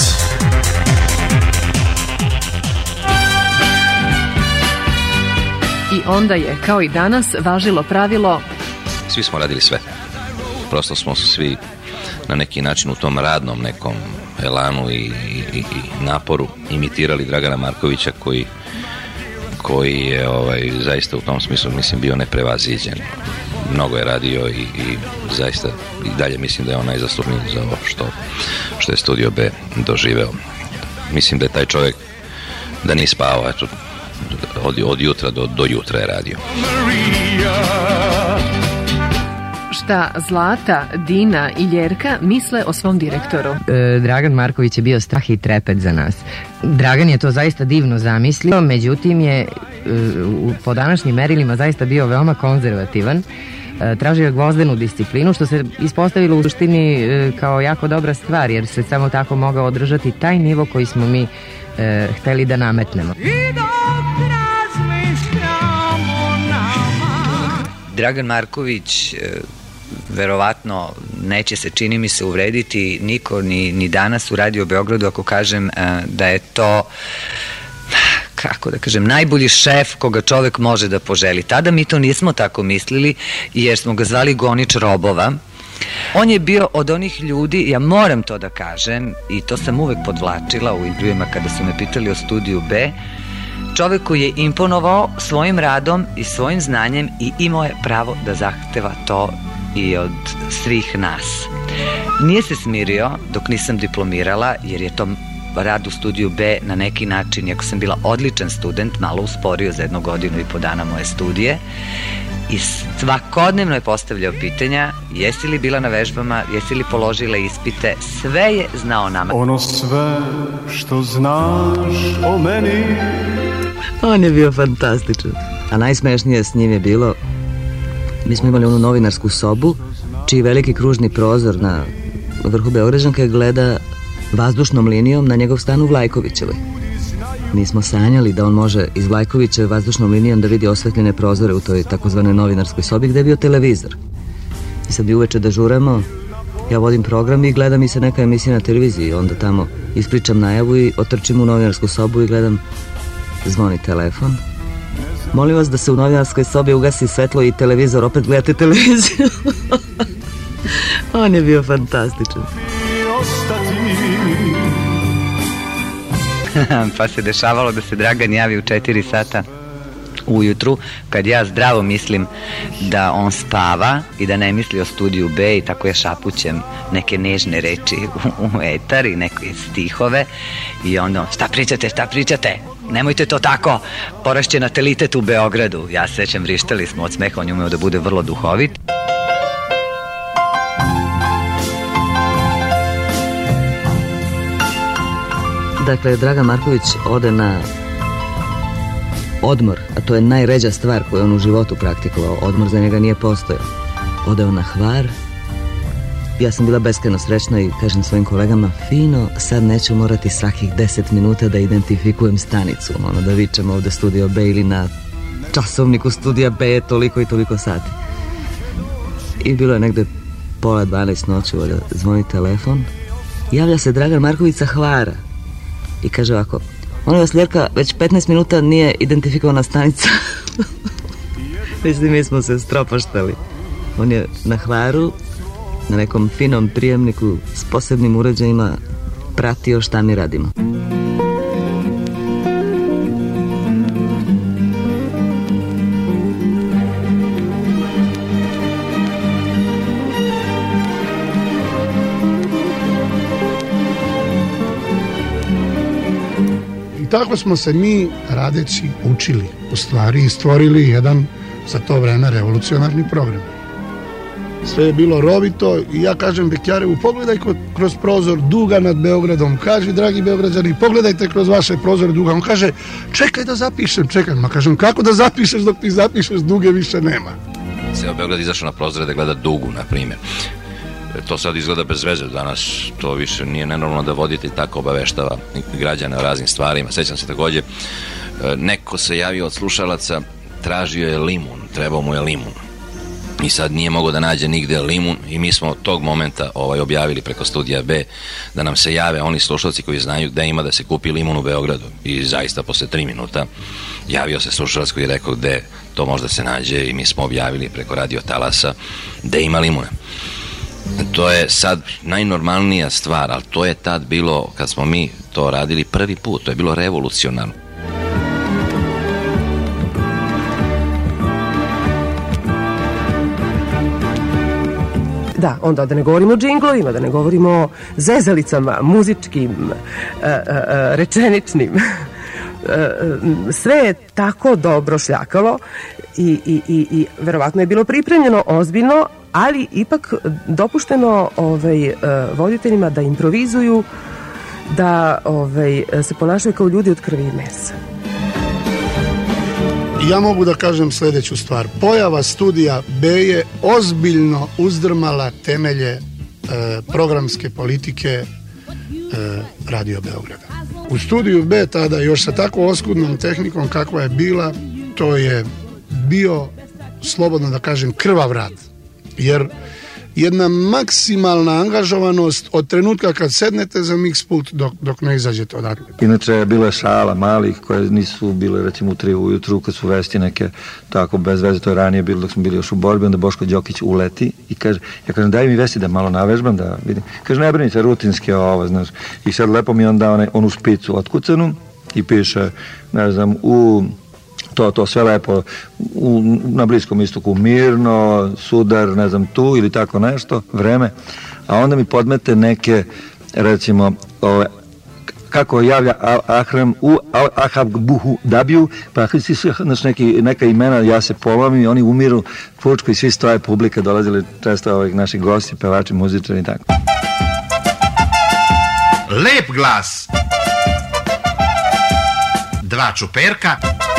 I onda je, kao i danas, važilo pravilo: svi smo radili sve. Prosto smo svi na neki način u tom radnom nekom elanu i naporu imitirali Dragana Markovića koji je zaista u tom smislu, mislim, bio neprevaziđen. Mnogo je radio i zaista i dalje mislim da je on najzaslužniji za ovo što je Studio B doživeo. Mislim da je taj čovjek da nije spavao, eto, od jutra do jutra je radio. Šta Zlata, Dina i Ljerka misle o svom direktoru? Dragan Marković je bio strah i trepet za nas. Dragan je to zaista divno zamislio, međutim je po današnjim merilima zaista bio veoma konzervativan. Tražio je gvozdenu disciplinu, što se ispostavilo u suštini kao jako dobra stvar, jer se samo tako mogao održati taj nivo koji smo mi hteli da nametnemo. Dragan Marković verovatno neće se, čini mi se, uvrediti niko ni danas u Radio Beogradu ako kažem da je to, kako da kažem, najbolji šef koga čovek može da poželi. Tada mi to nismo tako mislili jer smo ga zvali gonič robova. On je bio od onih ljudi, ja moram to da kažem i to sam uvek podvlačila u intervjuima kada su me pitali o Studiju B, čovek koji je imponovao svojim radom i svojim znanjem i imao je pravo da zahteva to i od svih nas. Nije se smirio dok nisam diplomirala, jer je to rad u Studiju B na neki način, iako sam bila odličan student, malo usporio za 1 godinu i po dana moje studije i svakodnevno je postavljao pitanja: jesi li bila na vežbama, jesi li položila ispite, sve je znao nama. Ono sve što znaš o meni. On je bio fantastičan. A najsmešnije s njim je bilo, mi smo imali onu novinarsku sobu, čiji veliki kružni prozor na vrhu Beograđanke gleda vazdušnom linijom na njegov stan u Vlajkovićevoj. Mi smo sanjali da on može iz Vlajkovićeve vazdušnom linijom da vidi osvetljene prozore u toj takozvanoj novinarskoj sobi gde je bio televizor. I sad bi uveče dežuramo, ja vodim program i gleda mi se neka emisija na televiziji, onda tamo ispričam najavu i otrčim u novinarsku sobu i gledam, zvoni telefon. Molim vas da se u novinarskoj sobi ugasi svetlo i televizor, opet gledate televiziju. On je bio fantastičan. Pa se dešavalo da se Dragan javi u 4 sata ujutru, kad ja zdravo mislim da on spava i da ne misli o Studiju B, i tako ja šapućem neke nežne reči u etar i neke stihove i onda: šta pričate, nemojte to tako, porašće natalitet u Beogradu. Ja se sećam, vrištali smo od smeha, on je umeo da bude vrlo duhovit. Dakle, Dragan Marković ode na odmor, a to je najređa stvar koju on u životu praktikovao. Odmor za njega nije postojao. Ode on na Hvar. Ja sam bila beskrajno srećna i kažem svojim kolegama: fino, sad neću morati svakih 10 minuta da identifikujem stanicu, da vičem ovde Studio B ili na časovniku Studija B je toliko i toliko sati. I bilo je negde 1:30 noću, zvoni telefon, javlja se Dragan Marković sa Hvara i kaže ovako: molim vas, Ljerka, već 15 minuta nije identifikovana stanica. Mislim, mi smo se stropaštali. On je na Hvaru, na nekom finom prijemniku s posebnim uređajima, pratio šta mi radimo. I tako smo se mi, radeći, učili, u stvari, i stvorili jedan za to vreme revolucionarni program. Sve je bilo rovito i ja kažem Bekjarevu: pogledaj kroz prozor duga nad Beogradom. Kaži, dragi Beograđani, pogledajte kroz vaše prozore duga. On kaže: čekaj da zapišem, čekaj. Ma kažem, kako da zapišeš, dok ti zapišeš duge više nema. Ceo Beograd izašao na prozore da gleda Dugu, na primjer. To sad izgleda bez veze danas, to više nije nenormalno da voditelj tako obaveštava građane o raznim stvarima. Sećam se takođe, neko se javio od slušalaca, tražio je limun, trebao mu je limun. I sad nije mogao da nađe nigde limun i mi smo tog momenta objavili preko Studija B da nam se jave oni slušalci koji znaju gde ima da se kupi limun u Beogradu. I zaista posle 3 minuta javio se slušalac koji je rekao gde to možda se nađe i mi smo objavili preko radio talasa gde ima limuna. To je sad najnormalnija stvar, ali to je tad bilo, kad smo mi to radili prvi put, to je bilo revolucionarno. Da, onda da ne govorimo o džinglovima, da ne govorimo o zezalicama, muzičkim, rečeničnim. Sve je tako dobro šljakalo i verovatno je bilo pripremljeno ozbiljno, ali ipak dopušteno voditeljima da improvizuju, da se ponašaju kao ljudi od krvi i mesa. Ja mogu da kažem sledeću stvar. Pojava Studija B je ozbiljno uzdrmala temelje programske politike Radio Beograda. U Studiju B tada, još sa tako oskudnom tehnikom kakva je bila, to je bio, slobodno da kažem, krvav rad. Jer jedna maksimalna angažovanost od trenutka kad sednete za mix pult dok ne izađete odatle. Inače je bila šala malih koje nisu bile recimo u 3 ujutru kad su vesti neke tako bez veze, to je ranije bilo dok smo bili još u borbi, onda Boško Đokić uleti i kaže, ja kažem daj mi vesti da malo navežbam da vidim. Kaže ne brinite, rutinski je ovo, znaš. I sad lepo mi on da onu špicu otkucanu i piše, ne znam, to sve lepo na Bliskom istoku mirno, sudar, ne znam, tu ili tako nešto, vreme, a onda mi podmete neke, recimo, kako javlja Ahram u Ahabbuhu Dabiju, pa neka imena, ja se polomim i oni umiru, fučko i svi stoje, publika, dolazili često naši gosti, pevači, muzičari i tako. Lep glas, 2 čuperka,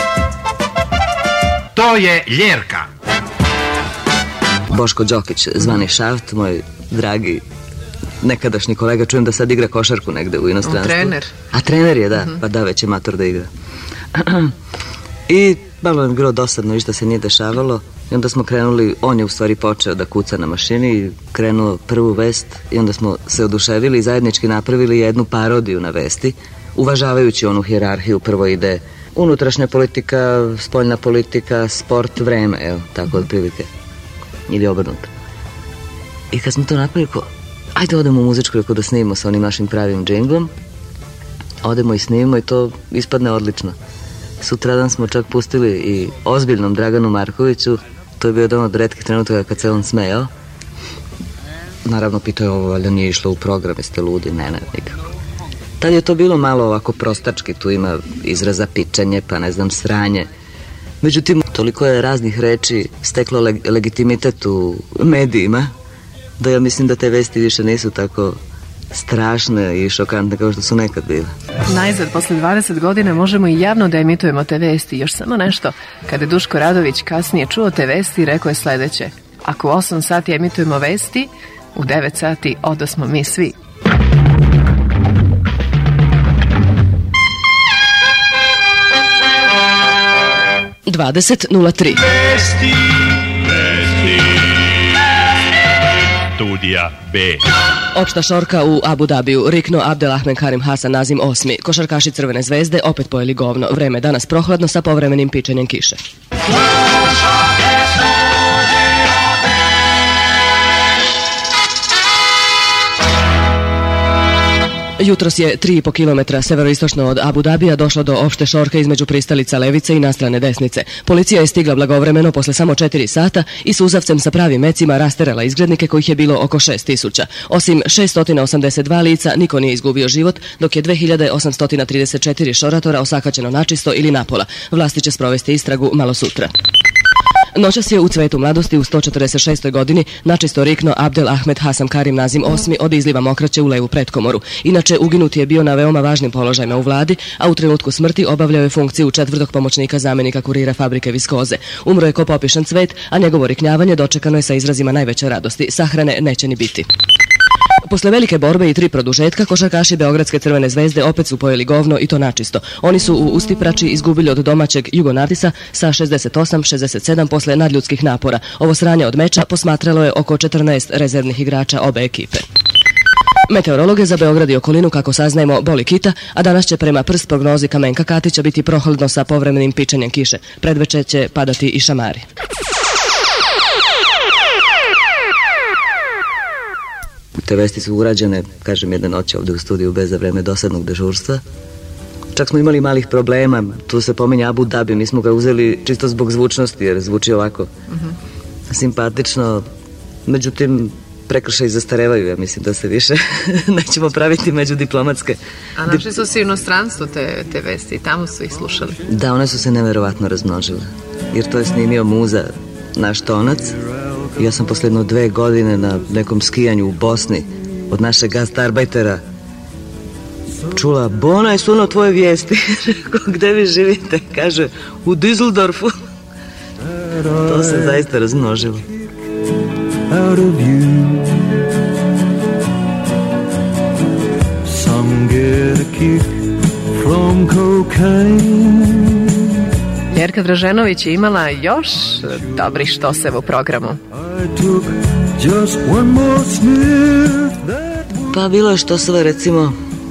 to je Ljerka. Boško Đokić, zvani Šaft, moj dragi nekadašnji kolega, čujem da sad igra košarku negde u inostranstvu. Trener. A trener je, da, pa da, već je mator da igra. I malo je bilo dosadno, ništa se nije dešavalo. I onda smo krenuli, on je u stvari počeo da kuca na mašini i krenuo prvu vest i onda smo se oduševili i zajednički napravili jednu parodiju na vesti, uvažavajući onu hijerarhiju. Prvo ide unutrašnja politika, spoljna politika, sport, vreme, evo, tako otprilike. Ili obrnuto. I kad smo to napravili, ajde odemo u muzičku reku da snimimo sa onim našim pravim džinglom. Odemo i snimimo i to ispadne odlično. Sutradan smo čak pustili i ozbiljnom Draganu Markoviću. To je bio jedan od retkih trenutaka kad se on smejao. Naravno, pitao je ovo, valjda nije išlo u program, jeste ludi? Ne, nikako. Tad je to bilo malo ovako prostački, tu ima izraza pičenje, pa ne znam, sranje. Međutim, toliko je raznih reči steklo legitimitet u medijima, da ja mislim da te vesti više nisu tako strašne i šokantne kao što su nekad bile. Najzad, posle 20 godina možemo i javno da emitujemo te vesti. Još samo nešto, kada je Duško Radović kasnije čuo te vesti, rekao je sledeće: ako u 8 sati emitujemo vesti, u 9 sati odosmo mi svi. ...20.03. studija B. Opšta šorka u Abu Dabiju. Rikno Abdelahmed Karim Hasan Nazim 8. Košarkaši Crvene zvezde opet pojeli govno. Vreme danas prohladno sa povremenim pičenjem kiše. Jutros je 3,5 km severoistočno od Abu Dabija došlo do opšte šorke između pristalica levice i nastrane desnice. Policija je stigla blagovremeno posle samo 4 sata i suzavcem sa pravim mecima rasterala izgrednike kojih je bilo oko 6.000. Osim 682 lica, niko nije izgubio život, dok je 2834 šoratora osakaćeno načisto ili napola. Vlasti će sprovesti istragu malo sutra. Noćas je u cvetu mladosti u 146. godini načisto rikno Abdel Ahmed Hasan Karim Nazim 8. od izliva mokraće u levu pretkomoru. Inače, uginut je bio na veoma važnim položajima u vladi, a u trenutku smrti obavljao je funkciju 4. pomoćnika zamenika kurira fabrike viskoze. Umro je ko popišan cvet, a njegovo riknjavanje dočekano je sa izrazima najveće radosti. Sahrane neće ni biti. Posle velike borbe i 3 produžetka, košarkaši Beogradske Crvene zvezde opet su pojeli govno i to načisto. Oni su u Ustiprači izgubili od domaćeg Jugonatisa sa 68-67 posle nadljudskih napora. Ovo sranje od meča posmatralo je oko 14 rezervnih igrača obe ekipe. Meteorologe za Beograd i okolinu, kako saznajemo, boli kita, a danas će prema prst prognozi Kamenka Katića biti prohladno sa povremenim pičenjem kiše. Predveče će padati i šamari. Te vesti su urađene, kažem, jedne noći ovde u studiju bez za vreme dosadnog dežurstva. Čak smo imali malih problema, tu se pominje Abu Dhabi, mi smo ga uzeli čisto zbog zvučnosti, jer zvuči ovako simpatično. Međutim, prekršaji zastarevaju, ja mislim da se više nećemo praviti međudiplomatske. A našli su se u inostranstvu te vesti i tamo su ih slušali. Da, one su se neverovatno razmnožile, jer to je snimio muza, naš tonac. Ja sam posledno 2 godine na nekom skijanju u Bosni od našeg gastarbajtera čula: Bona je suno tvoje vijesti. Gde vi živite? Kaže, u Düsseldorfu. To se zaista razmnožilo. Out of you, some get a kick from cocaine. Ljerka Draženović je imala još dobrih štoseva u programu. Pa bilo je štoseva, recimo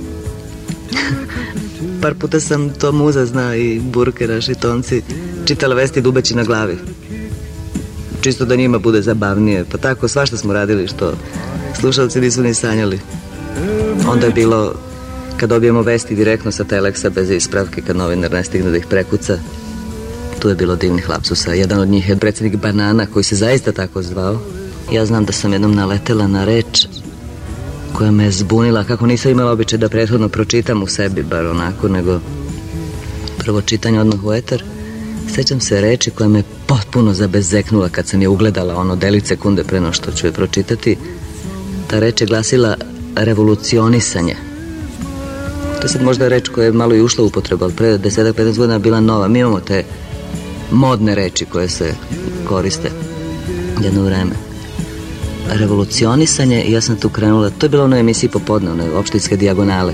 par puta sam, to muza zna i burkeraš i tonci, čitala vesti dubeći na glavi, čisto da njima bude zabavnije. Pa tako svašta smo radili što slušalci nisu ni sanjali. Onda je bilo kad dobijemo vesti direktno sa teleksa bez ispravke, kad novinar ne stigne da ih prekuca. Tu je bilo divnih lapsusa. Jedan od njih je predsjednik Banana, koji se zaista tako zvao. Ja znam da sam jednom naletela na reč koja me je zbunila, kako nisam imala običaj da prethodno pročitam u sebi, bar onako, nego prvo čitanje odmah u etar. Sećam se reči koja me potpuno zabezeknula kad sam je ugledala ono delić sekunde pre no što ću je pročitati. Ta reč je glasila revolucionisanje. To je sad možda reč koja je malo i ušla u upotrebu, ali pre 10-15 godina bila nova. Mi imamo te modne reči koje se koriste jedno vreme. Revolucionisanje, i ja sam tu krenula, to je bilo u onoj emisiji popodne, onoj opštinske dijagonale.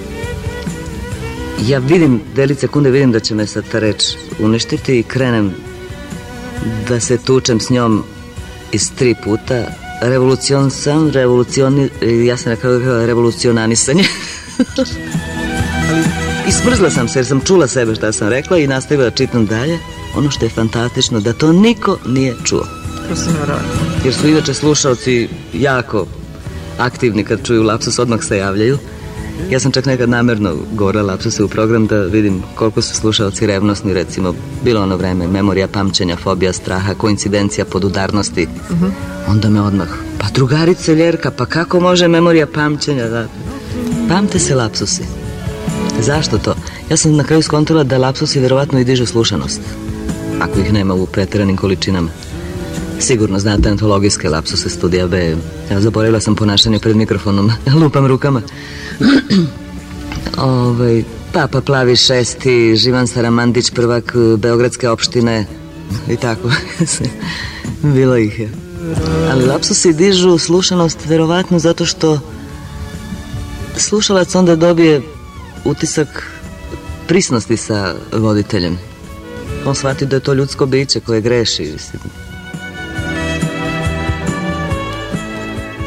Ja vidim, delić sekunde vidim da će me sad ta reč uništiti i krenem da se tučem s njom iz 3 puta. Ja sam rekao revolucionanisanje. I smrzla sam se jer sam čula sebe šta sam rekla i nastavila čitam dalje. Ono što je fantastično, da to niko nije čuo. Jer su inače slušalci jako aktivni, kad čuju lapsus odmah se javljaju. Ja sam čak nekad namerno govorila lapsuse u program da vidim koliko su slušalci revnosni, recimo bilo ono vreme memorija pamćenja, fobija straha, koincidencija podudarnosti. Onda me odmah, pa drugarice Ljerka, pa kako može memorija pamćenja da... Pamte se lapsusi. Zašto to? Ja sam na kraju skontila da lapsusi verovatno i dižu slušanost, ako ih nema u pretjeranim količinama. Sigurno znate antologijske lapsuse studija B. Ja zaboravila sam ponašanje pred mikrofonom, lupam rukama. Papa Plavi 6. Živan Saramandić, prvak Beogradske opštine i tako. Bilo ih je. Ali lapsusi dižu slušanost verovatno zato što slušalac onda dobije utisak prisnosti sa voditeljem. On shvati da je to ljudsko biće koje greši.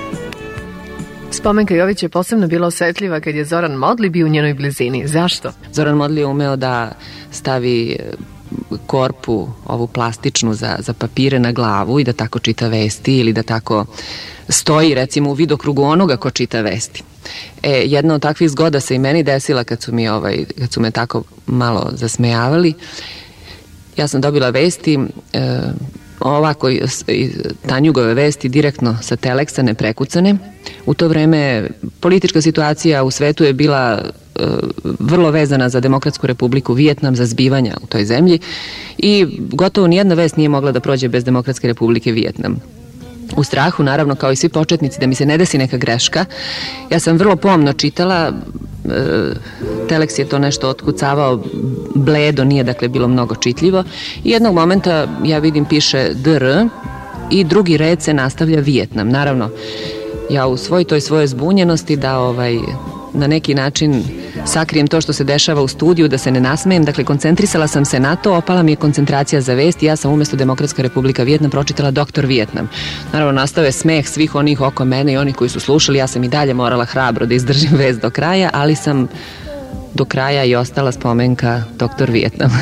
Spomenka Jović je posebno bila osetljiva kad je Zoran Modli bio u njenoj blizini. Zašto? Zoran Modli je umeo da stavi korpu, ovu plastičnu za papire na glavu i da tako čita vesti ili da tako stoji recimo u vidokrugu onoga ko čita vesti. Jedna od takvih zgoda se i meni desila kad su me tako malo zasmejavali. Ja sam dobila vesti ovako Tanjugove vesti direktno sa teleksa, ne prekucane. U to vreme politička situacija u svetu je bila vrlo vezana za Demokratsku republiku Vijetnam, za zbivanja u toj zemlji i gotovo nijedna vest nije mogla da prođe bez Demokratske republike Vijetnam. U strahu, naravno, kao i svi početnici, da mi se ne desi neka greška, ja sam vrlo pomno čitala, teleks je to nešto otkucavao bledo, nije dakle bilo mnogo čitljivo i jednog momenta ja vidim piše DR i drugi red se nastavlja Vijetnam. Naravno, ja u svojoj zbunjenosti da na neki način sakrijem to što se dešava u studiju, da se ne nasmejem, dakle koncentrisala sam se na to, opala mi je koncentracija za vest i ja sam umjesto Demokratska republika Vijetnam pročitala Doktor Vijetnam. Naravno, nastao je smeh svih onih oko mene i oni koji su slušali, ja sam i dalje morala hrabro da izdržim vest do kraja, ali sam do kraja i ostala spomenka Doktor Vijetnam.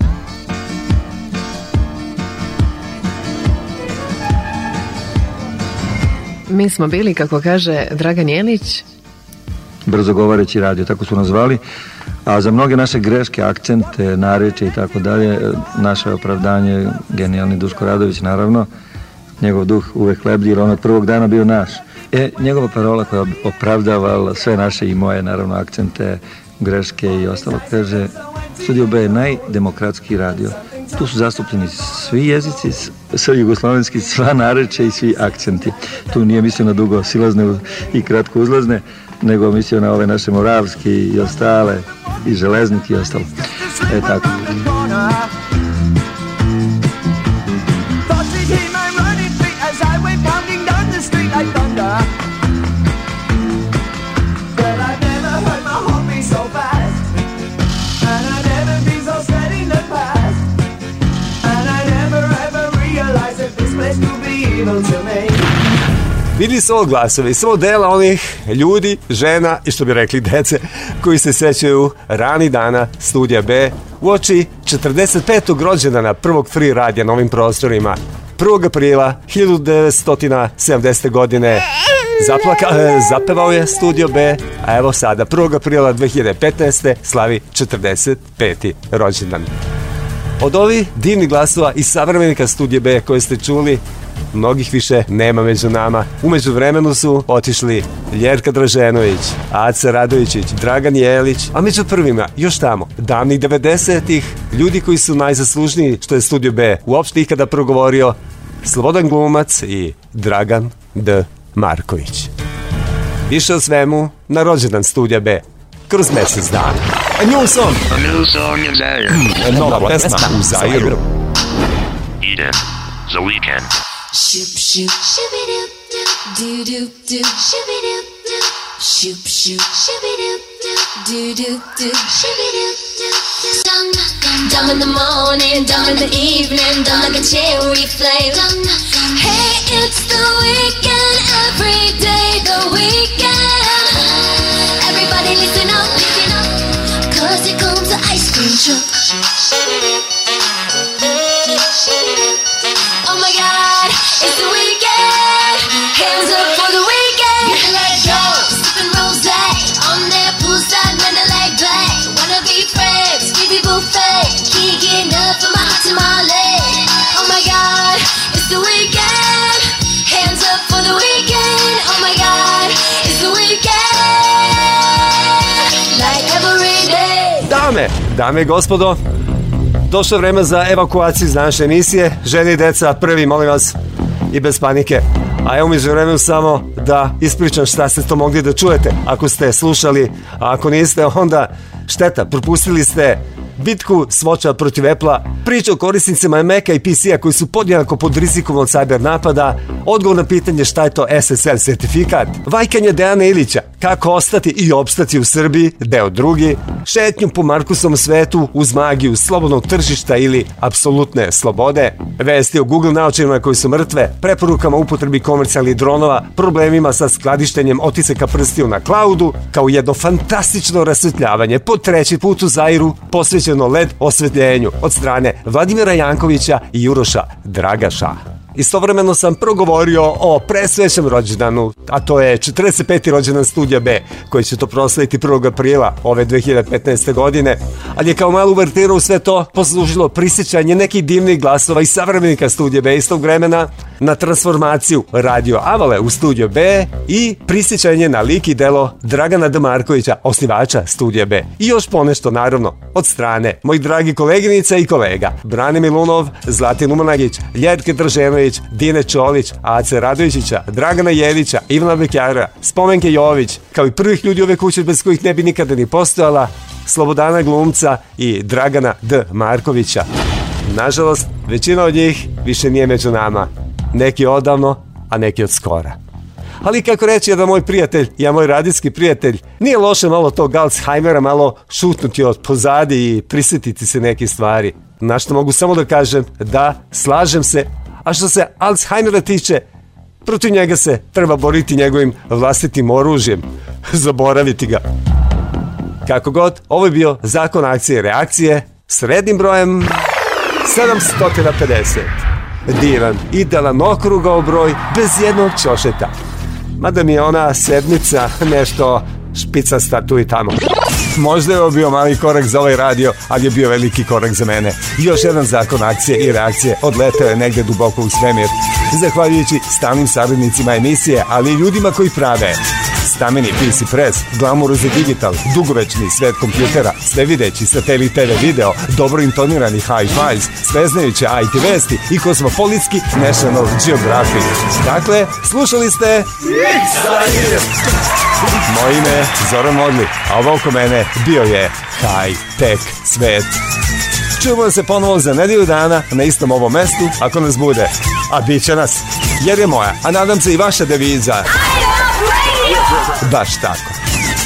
Mi smo bili, kako kaže Dragan Jelić, brzogovoreći radio, tako su nazvali, a za mnoge naše greške, akcente, narečje i tako dalje, naše opravdanje, genijalni Duško Radović, naravno, njegov duh uvek lebdi, jer on od prvog dana bio naš. Njegova parola koja opravdavala sve naše i moje, naravno, akcente, greške i ostalo, kaže, Studio B je najdemokratski radio. Tu su zastupljeni svi jezici, sve jugoslovenski, sva narečja i svi akcenti. Tu nije mislio na dugo silazne i kratko uzlazne, nego mislio na ove naše moravski i ostale, i železnik i ostalo. Tako. Vidi se ovo glasove i samo dela onih ljudi, žena i što bi rekli dece koji se sećaju rani dana Studija B u oči 45. rođendana prvog free radija na ovim prostorima 1. aprila 1970. godine. Zapevao je Studio B, a evo sada 1. aprila 2015. slavi 45. rođendan. Od ovih divnih glasova i savremenika Studija B koje ste čuli, mnogih više nema među nama. Umeđu vremenu su otišli Ljerka Draženović, Aca Radovićić, Dragan Jelić, a među prvima, još tamo, davnih 90-ih, ljudi koji su najzaslužniji što je Studio B uopšte ikada progovorio, Slobodan Glumac i Dragan D. Marković. Više o svemu na rođendan Studija B kroz mjesec dana. A new song in Zaire. Nova pesma u Zairu. Eden, The Weekend. Shoop shoop shooby doop doop doo doop doop shooby doop doop shoop shoop shooby doop doop doo doop doop shooby doop doop dum dum dum in the morning, dum in the evening, dum like a cherry flame. Hey, it's the weekend, every day the weekend. Everybody listen up, 'cause here comes the ice cream truck. Oh my God, it's the weekend. Hands up for the weekend. You can let it go, sipping rosé on that poolside Mandalay Bay. Wanna be friends, baby buffet. Can't get enough of my hot tamale. Oh my God, it's the weekend. Hands up for the weekend. Oh my God, it's the weekend. Like every day. Dame i gospodo, došlo vreme za evakuaciju iz današnje emisije. Žene i deca, prvi, molim vas, i bez panike. A evo među vremenu samo da ispričam šta ste to mogli da čujete ako ste slušali, a ako niste, onda šteta, propustili ste bitku Smoča protiv Epla, Priča o korisnicima Maca i PC-a koji su podjednako pod rizikom od cyber napada, odgovor na pitanje šta je to SSL sertifikat, vajkanje Dejana Ilića, kako ostati i opstati u Srbiji, deo drugi, šetnju po Markusovom svetu uz magiju slobodnog tržišta ili apsolutne slobode, vesti o Google naučenjima koji su mrtve, preporukama upotrebi komercijalnih dronova, problemima sa skladištenjem otisaka prstiju na cloudu, kao jedno fantastično rasvetljavanje po treći put u Zairu posvećeno LED osvetljenju od strane Vladimira Jankovića i Uroša Dragaša. Istovremeno sam progovorio o presvećem rođendanu, a to je 45. rođendan Studija B, koji će to proslaviti 1. aprila ove 2015. godine, ali je kao malu uvertiru u sve to poslužilo prisjećanje nekih divnih glasova i savremenika Studija B istog vremena na transformaciju Radio Avale u Studio B i prisjećanje na lik i delo Dragana D. Markovića, osnivača Studija B. I još ponešto, naravno, od strane mojih dragi koleginica i kolega Brane Milunov, Zlatin Umanagić, Ljerke Draženović, Dine Čolić, Ace Radovićića, Dragana Jelića, Ivana Bekjara, Spomenke Jović, kao i prvih ljudi ove kuće bez kojih ne bi nikada ni postojala, Slobodana Glumca i Dragana D. Markovića. Nažalost, većina od njih više nije među nama. Neki odavno, a neki od skora. Ali kako reći jedan moj prijatelj, ja moj radijski prijatelj, nije loše malo tog Alzheimera malo šutnuti od pozadi i prisjetiti se neke stvari. Na što mogu samo da kažem da slažem se, a što se Alzheimera tiče, protiv njega se treba boriti njegovim vlastitim oružjem. Zaboraviti ga. Kako god, ovo je bio Zakon akcije i reakcije s rednim brojem 750. Divan, idealan okrugao broj bez jednog ćošeta. Mada mi je ona sedmica nešto špicasta tu i tamo. Možda je ovo bio mali korak za ovaj radio, ali je bio veliki korak za mene. Još jedan Zakon akcije i reakcije odletao je negde duboko u svemir. Zahvaljujući stalnim saradnicima emisije, ali i ljudima koji prave stameni PC Press, Glamour za digital, dugovečni svet kompjutera, svevideći satelit TV video, dobro intonirani hi-fis, sveznajuće IT vesti i kozmopolitski National Geographic. Dakle, slušali ste moje ime je Zoran Modli, a ovo oko mene bio je high-tech svet. Čujemo se ponovo za nedelju dana na istom ovom mestu, ako nas bude. A bit će nas, jer je moja, a nadam se i vaša deviza. Baš tako.